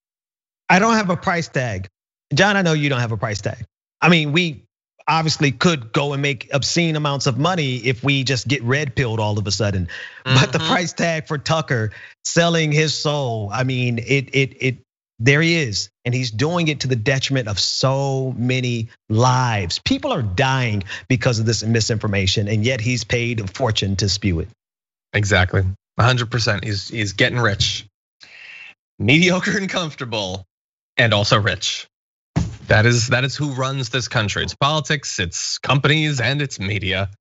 I don't have a price tag. John, I know you don't have a price tag. I mean, we obviously could go and make obscene amounts of money if we just get red pilled all of a sudden. Mm-hmm. But the price tag for Tucker selling his soul, I mean, it, it, it, there he is, and he's doing it to the detriment of so many lives. People are dying because of this misinformation, and yet he's paid a fortune to spew it. Exactly, one hundred percent. He's he's getting rich, mediocre and comfortable, and also rich. That is that is who runs this country. It's politics, it's companies, and it's media.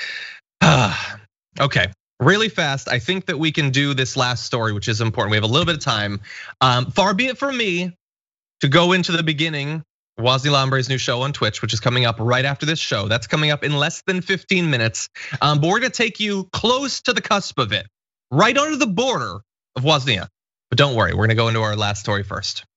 Okay, really fast. I think that we can do this last story, which is important. We have a little bit of time. Um, far be it from me to go into the beginning of Wosny Lombre's new show on Twitch, which is coming up right after this show. That's coming up in less than fifteen minutes. Um, but we're gonna take you close to the cusp of it, right under the border of Wosnia. But don't worry, we're gonna go into our last story first.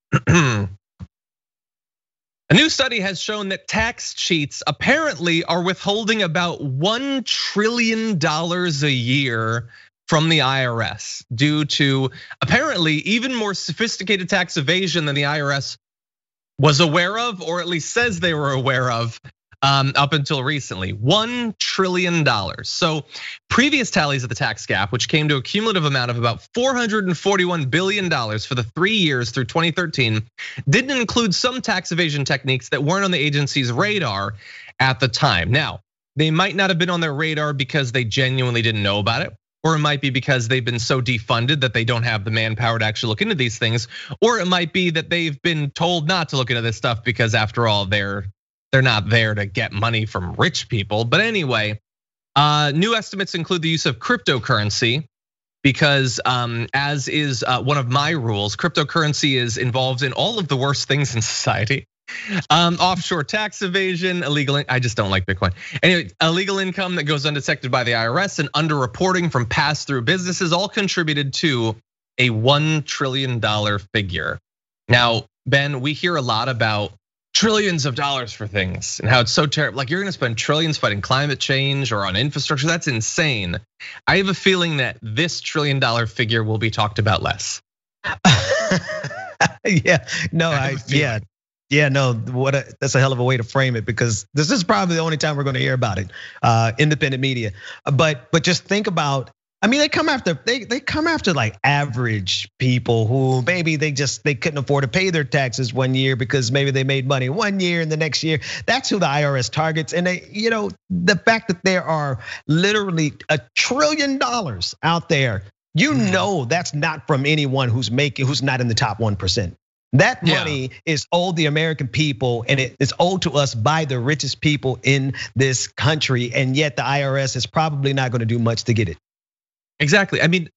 A new study has shown that tax cheats apparently are withholding about one trillion dollars a year from the I R S due to apparently even more sophisticated tax evasion than the I R S was aware of, or at least says they were aware of up until recently. one trillion dollars. So previous tallies of the tax gap, which came to a cumulative amount of about four hundred forty-one billion dollars for the three years through twenty thirteen, didn't include some tax evasion techniques that weren't on the agency's radar at the time. Now, they might not have been on their radar because they genuinely didn't know about it, or it might be because they've been so defunded that they don't have the manpower to actually look into these things, or it might be that they've been told not to look into this stuff because after all, they're They're not there to get money from rich people. But anyway, new estimates include the use of cryptocurrency because as is one of my rules, cryptocurrency is involved in all of the worst things in society. Offshore tax evasion, illegal, I just don't like Bitcoin. Anyway, illegal income that goes undetected by the I R S and underreporting from pass-through businesses all contributed to a one trillion dollar figure. Now, Ben, we hear a lot about trillions of dollars for things and how it's so terrible. Like you're gonna spend trillions fighting climate change or on infrastructure. That's insane. I have a feeling that this trillion dollar figure will be talked about less. Yeah, no, I, I yeah. Yeah, no, what a, that's a hell of a way to frame it because this is probably the only time we're gonna hear about it, independent media. But but just think about, I mean, they come after they they come after like average people who maybe they just they couldn't afford to pay their taxes one year because maybe they made money one year and the next year. That's who the I R S targets. And they, you know, the fact that there are literally a trillion dollars out there, you know, that's not from anyone who's making who's not in the top one percent. That money yeah. is owed the American people and it is owed to us by the richest people in this country. And yet the I R S is probably not going to do much to get it. Exactly. I mean,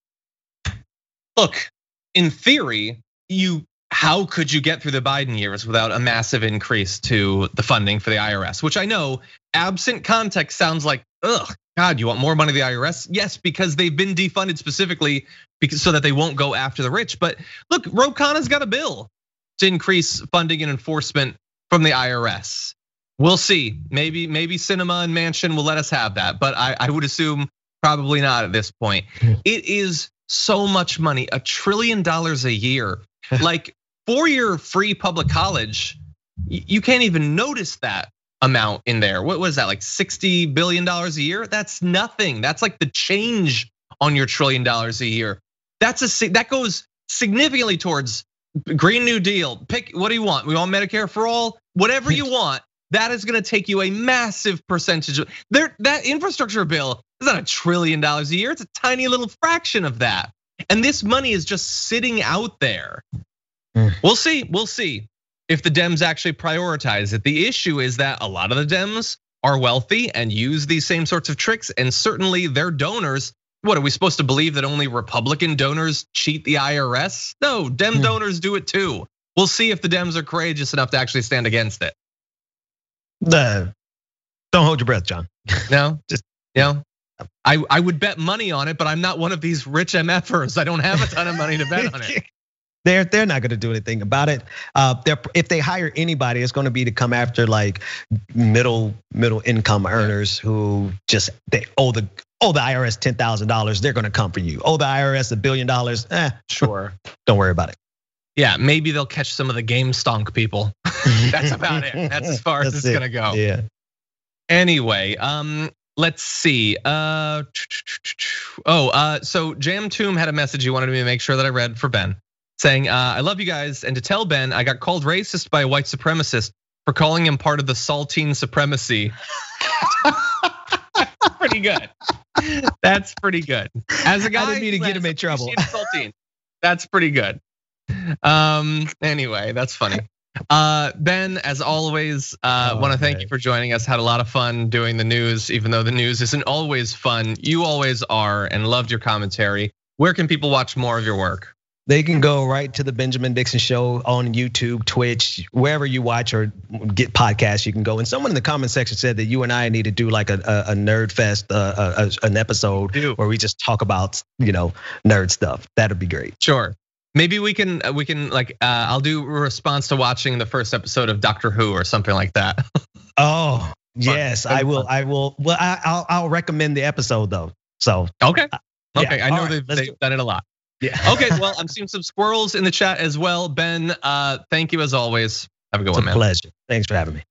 look, in theory, you how could you get through the Biden years without a massive increase to the funding for the I R S, which I know absent context sounds like, ugh, God, you want more money to the I R S? Yes, because they've been defunded specifically because so that they won't go after the rich. But look, Ro Khanna's got a bill to increase funding and enforcement from the I R S. We'll see. Maybe maybe Sinema and Manchin will let us have that, but I, I would assume probably not at this point. It is so much money, a trillion dollars a year. Like four-year free public college, you can't even notice that amount in there. What was that, like sixty billion dollars a year? That's nothing. That's like the change on your trillion dollars a year. That's a that goes significantly towards Green New Deal. Pick what do you want? We want Medicare for all, whatever you want. That is going to take you a massive percentage of there. That infrastructure bill is not a trillion dollars a year. It's a tiny little fraction of that. And this money is just sitting out there. Mm. We'll see. We'll see if the Dems actually prioritize it. The issue is that a lot of the Dems are wealthy and use these same sorts of tricks. And certainly their donors. What are we supposed to believe that only Republican donors cheat the I R S? No, Dem mm. donors do it too. We'll see if the Dems are courageous enough to actually stand against it. The don't hold your breath, John. No, just you know, I I would bet money on it, but I'm not one of these rich M Fers. I don't have a ton of money to bet on it. They're they're not going to do anything about it. Uh, if they hire anybody, it's going to be to come after like middle middle income earners who just they owe the owe the I R S ten thousand dollars. They're going to come for you. Owe the I R S a billion dollars. Eh, sure. Don't worry about it. Yeah, maybe they'll catch some of the game stonk people. That's about it. That's as far as it's it. gonna go. Yeah. Anyway, um, let's see. Uh, oh, uh, so Jam Tomb had a message he wanted me to make sure that I read for Ben. saying, uh, I love you guys. And to tell Ben, I got called racist by a white supremacist for calling him part of the saltine supremacy. Pretty good. That's pretty good. As a guy, I didn't mean to get him in trouble. Saltine. That's pretty good. Um. Anyway, that's funny. Uh, Ben, as always, uh, oh, want to thank man. you for joining us. Had a lot of fun doing the news, even though the news isn't always fun. You always are, and loved your commentary. Where can people watch more of your work? They can go right to the Benjamin Dixon Show on YouTube, Twitch, wherever you watch or get podcasts. You can go. And someone in the comment section said that you and I need to do like a, a, a nerd fest, uh, a, an episode where we just talk about you know nerd stuff. That'd be great. Sure. Maybe we can we can like uh, I'll do a response to watching the first episode of Doctor Who or something like that. Oh yes, I will. I will. Well, I, I'll I'll recommend the episode though. So okay, okay. Yeah. I know right, they've, they've done it a lot. Yeah. Okay. Well, I'm seeing some squirrels in the chat as well. Ben, uh, thank you as always. Have a good it's one, a man. Pleasure. Thanks for having me.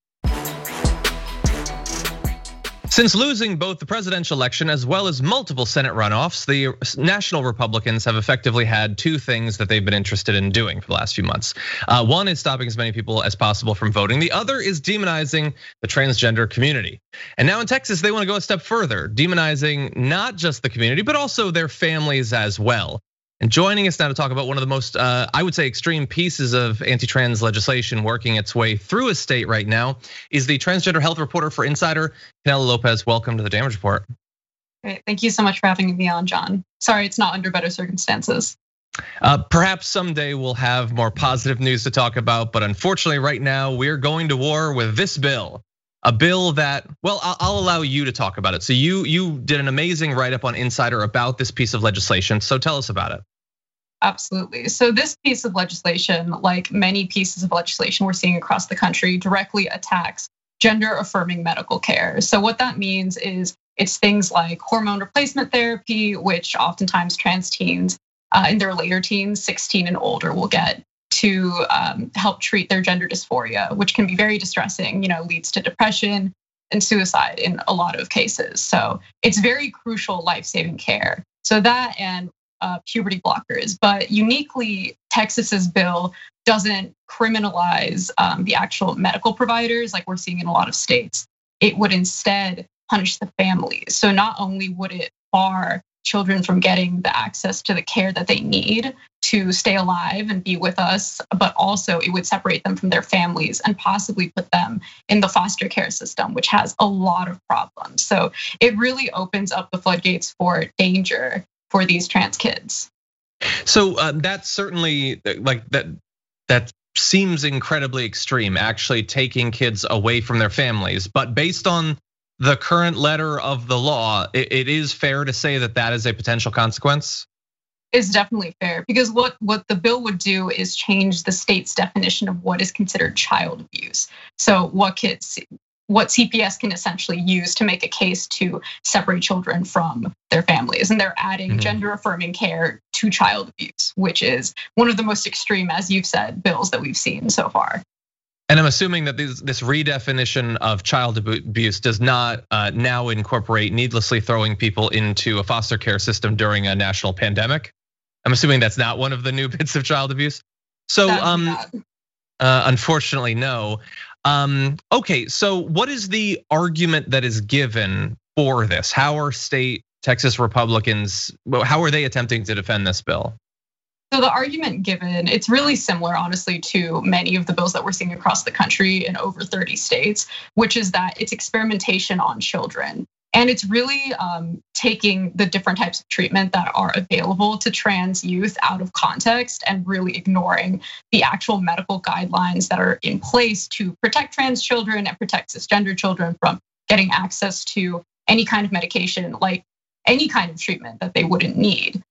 Since losing both the presidential election as well as multiple Senate runoffs, the national Republicans have effectively had two things that they've been interested in doing for the last few months. Uh, one is stopping as many people as possible from voting. The other is demonizing the transgender community. And now in Texas, they want to go a step further, demonizing not just the community, but also their families as well. And joining us now to talk about one of the most, uh, I would say, extreme pieces of anti-trans legislation working its way through a state right now is the transgender health reporter for Insider, Canela Lopez. Welcome to the Damage Report. Great, thank you so much for having me on, John. Sorry, it's not under better circumstances. Uh, perhaps someday we'll have more positive news to talk about, but unfortunately right now we're going to war with this bill. A bill that, well, I'll allow you to talk about it. So you you did an amazing write-up on Insider about this piece of legislation. So tell us about it. Absolutely. So this piece of legislation, like many pieces of legislation we're seeing across the country, directly attacks gender affirming medical care. So what that means is it's things like hormone replacement therapy, which oftentimes trans teens in their later teens, sixteen and older, will get to help treat their gender dysphoria, which can be very distressing, you know, leads to depression and suicide in a lot of cases. So it's very crucial life-saving care. So that and Uh, puberty blockers, but uniquely, Texas's bill doesn't criminalize um, the actual medical providers like we're seeing in a lot of states. It would instead punish the families. So not only would it bar children from getting the access to the care that they need to stay alive and be with us, but also it would separate them from their families and possibly put them in the foster care system, which has a lot of problems. So it really opens up the floodgates for danger for these trans kids. So that's certainly like that. That seems incredibly extreme, actually taking kids away from their families. But based on the current letter of the law, it is fair to say that that is a potential consequence. Is definitely fair because what what the bill would do is change the state's definition of what is considered child abuse. So what kids. What C P S can essentially use to make a case to separate children from their families. And they're adding mm-hmm. gender affirming care to child abuse, which is one of the most extreme, as you've said, bills that we've seen so far. And I'm assuming that this, this redefinition of child abuse does not now incorporate needlessly throwing people into a foster care system during a national pandemic. I'm assuming that's not one of the new bits of child abuse. So um, uh, unfortunately, no. Um, okay, so what is the argument that is given for this? How are state Texas Republicans, how are they attempting to defend this bill? So the argument given, it's really similar, honestly, to many of the bills that we're seeing across the country in over thirty states, which is that it's experimentation on children. And it's really taking the different types of treatment that are available to trans youth out of context and really ignoring the actual medical guidelines that are in place to protect trans children and protect cisgender children from getting access to any kind of medication, like any kind of treatment that they wouldn't need.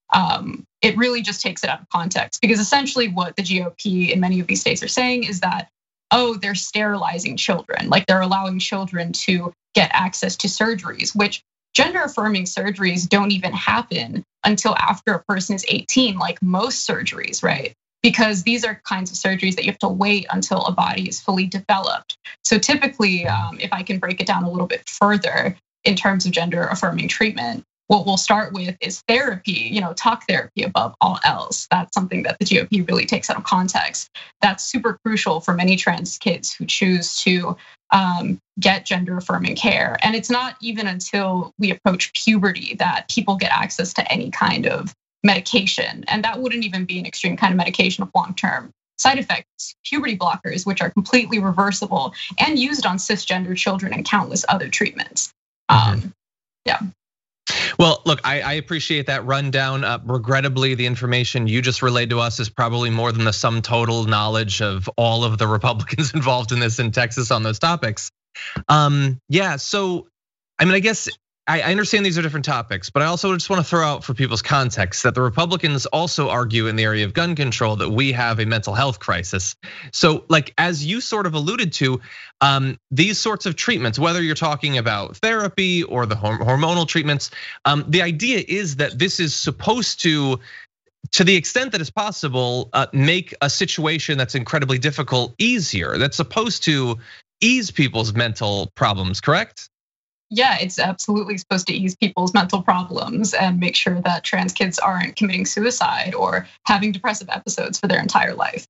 It really just takes it out of context because essentially what the G O P in many of these states are saying is that, oh, they're sterilizing children, like they're allowing children to get access to surgeries, which gender affirming surgeries don't even happen until after a person is eighteen, like most surgeries, right? Because these are kinds of surgeries that you have to wait until a body is fully developed. So typically, if I can break it down a little bit further in terms of gender affirming treatment, what we'll start with is therapy, you know, talk therapy above all else. That's something that the G O P really takes out of context. That's super crucial for many trans kids who choose to um, get gender affirming care. And it's not even until we approach puberty that people get access to any kind of medication. And that wouldn't even be an extreme kind of medication of long-term side effects. Puberty blockers, which are completely reversible and used on cisgender children and countless other treatments. Mm-hmm. Um, yeah. Well, look, I, I appreciate that rundown. Uh, regrettably, the information you just relayed to us is probably more than the sum total knowledge of all of the Republicans involved in this in Texas on those topics. Um, yeah, so, I mean, I guess I understand these are different topics, but I also just want to throw out for people's context that the Republicans also argue in the area of gun control that we have a mental health crisis. So like, as you sort of alluded to, um, these sorts of treatments, whether you're talking about therapy or the hormonal treatments, um, the idea is that this is supposed to, to the extent that is possible, uh, make a situation that's incredibly difficult easier. That's supposed to ease people's mental problems, correct? Yeah, it's absolutely supposed to ease people's mental problems and make sure that trans kids aren't committing suicide or having depressive episodes for their entire life.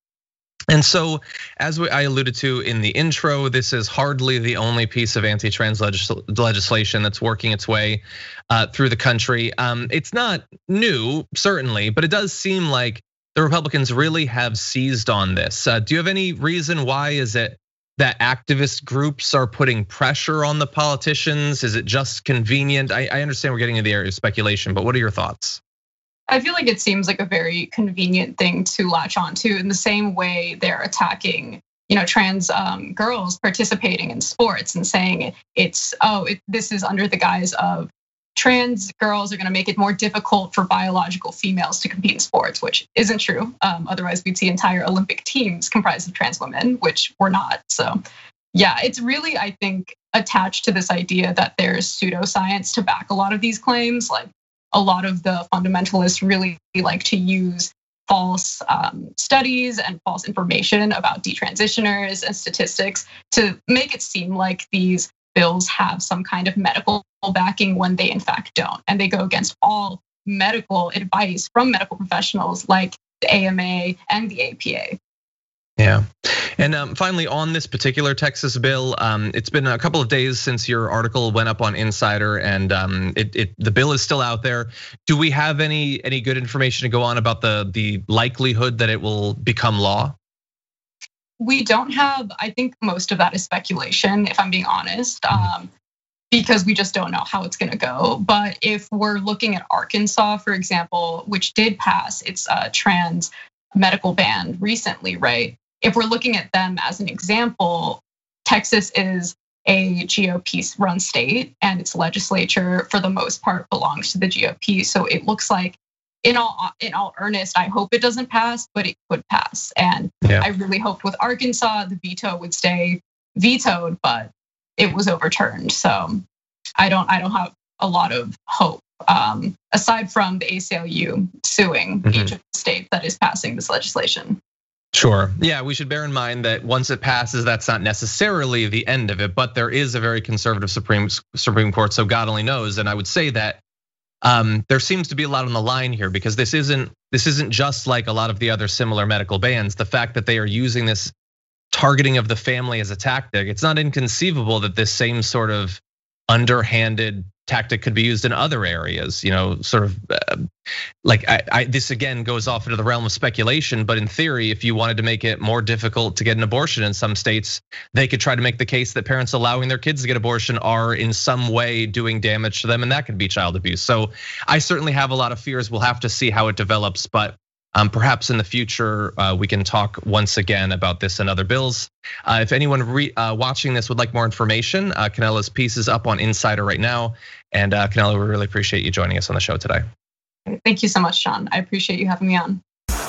And so, as I alluded to in the intro, this is hardly the only piece of anti-trans legislation that's working its way through the country. It's not new, certainly, but it does seem like the Republicans really have seized on this. Do you have any reason why? Is it that activist groups are putting pressure on the politicians? Is it just convenient? I, I understand we're getting into the area of speculation, but what are your thoughts? I feel like it seems like a very convenient thing to latch onto in the same way they're attacking, you know, trans um, girls participating in sports and saying it's, oh, it, this is under the guise of trans girls are gonna make it more difficult for biological females to compete in sports, which isn't true. Um, otherwise, we'd see entire Olympic teams comprised of trans women, which we're not. So yeah, it's really, I think, attached to this idea that there's pseudoscience to back a lot of these claims. Like a lot of the fundamentalists really like to use false um, studies and false information about detransitioners and statistics to make it seem like these bills have some kind of medical backing when they in fact don't. And they go against all medical advice from medical professionals like the A M A and the A P A. Yeah, and finally on this particular Texas bill, it's been a couple of days since your article went up on Insider, and it, it the bill is still out there. Do we have any any good information to go on about the the likelihood that it will become law? We don't have, I think most of that is speculation, if I'm being honest, um, because we just don't know how it's gonna go. But if we're looking at Arkansas, for example, which did pass its trans medical ban recently, right? If we're looking at them as an example, Texas is a G O P run state and its legislature for the most part belongs to the G O P. So it looks like in all in all earnest, I hope it doesn't pass, but it could pass. And yeah. I really hoped with Arkansas, the veto would stay vetoed, but it was overturned. So I don't I don't have a lot of hope, um, aside from the A C L U suing mm-hmm. each of the states that is passing this legislation. Sure. Yeah, we should bear in mind that once it passes, that's not necessarily the end of it, but there is a very conservative Supreme Supreme Court, so God only knows. And I would say that um, there seems to be a lot on the line here, because this isn't this isn't just like a lot of the other similar medical bans. The fact that they are using this targeting of the family as a tactic, it's not inconceivable that this same sort of underhanded tactic could be used in other areas, you know, sort of uh, like I, I, this again goes off into the realm of speculation, but in theory, if you wanted to make it more difficult to get an abortion in some states, they could try to make the case that parents allowing their kids to get abortion are in some way doing damage to them, and that could be child abuse. So I certainly have a lot of fears. We'll have to see how it develops, but Um, perhaps in the future, uh, we can talk once again about this and other bills. Uh, if anyone re, uh, watching this would like more information, uh, Canella's piece is up on Insider right now. And uh, Canella, we really appreciate you joining us on the show today. Thank you so much, Sean. I appreciate you having me on.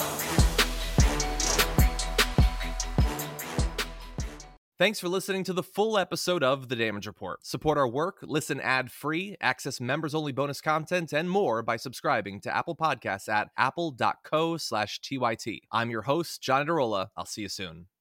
Thanks for listening to the full episode of The Damage Report. Support our work, listen ad-free, access members-only bonus content, and more by subscribing to Apple Podcasts at apple dot co slash T Y T. I'm your host, John Adarola. I'll see you soon.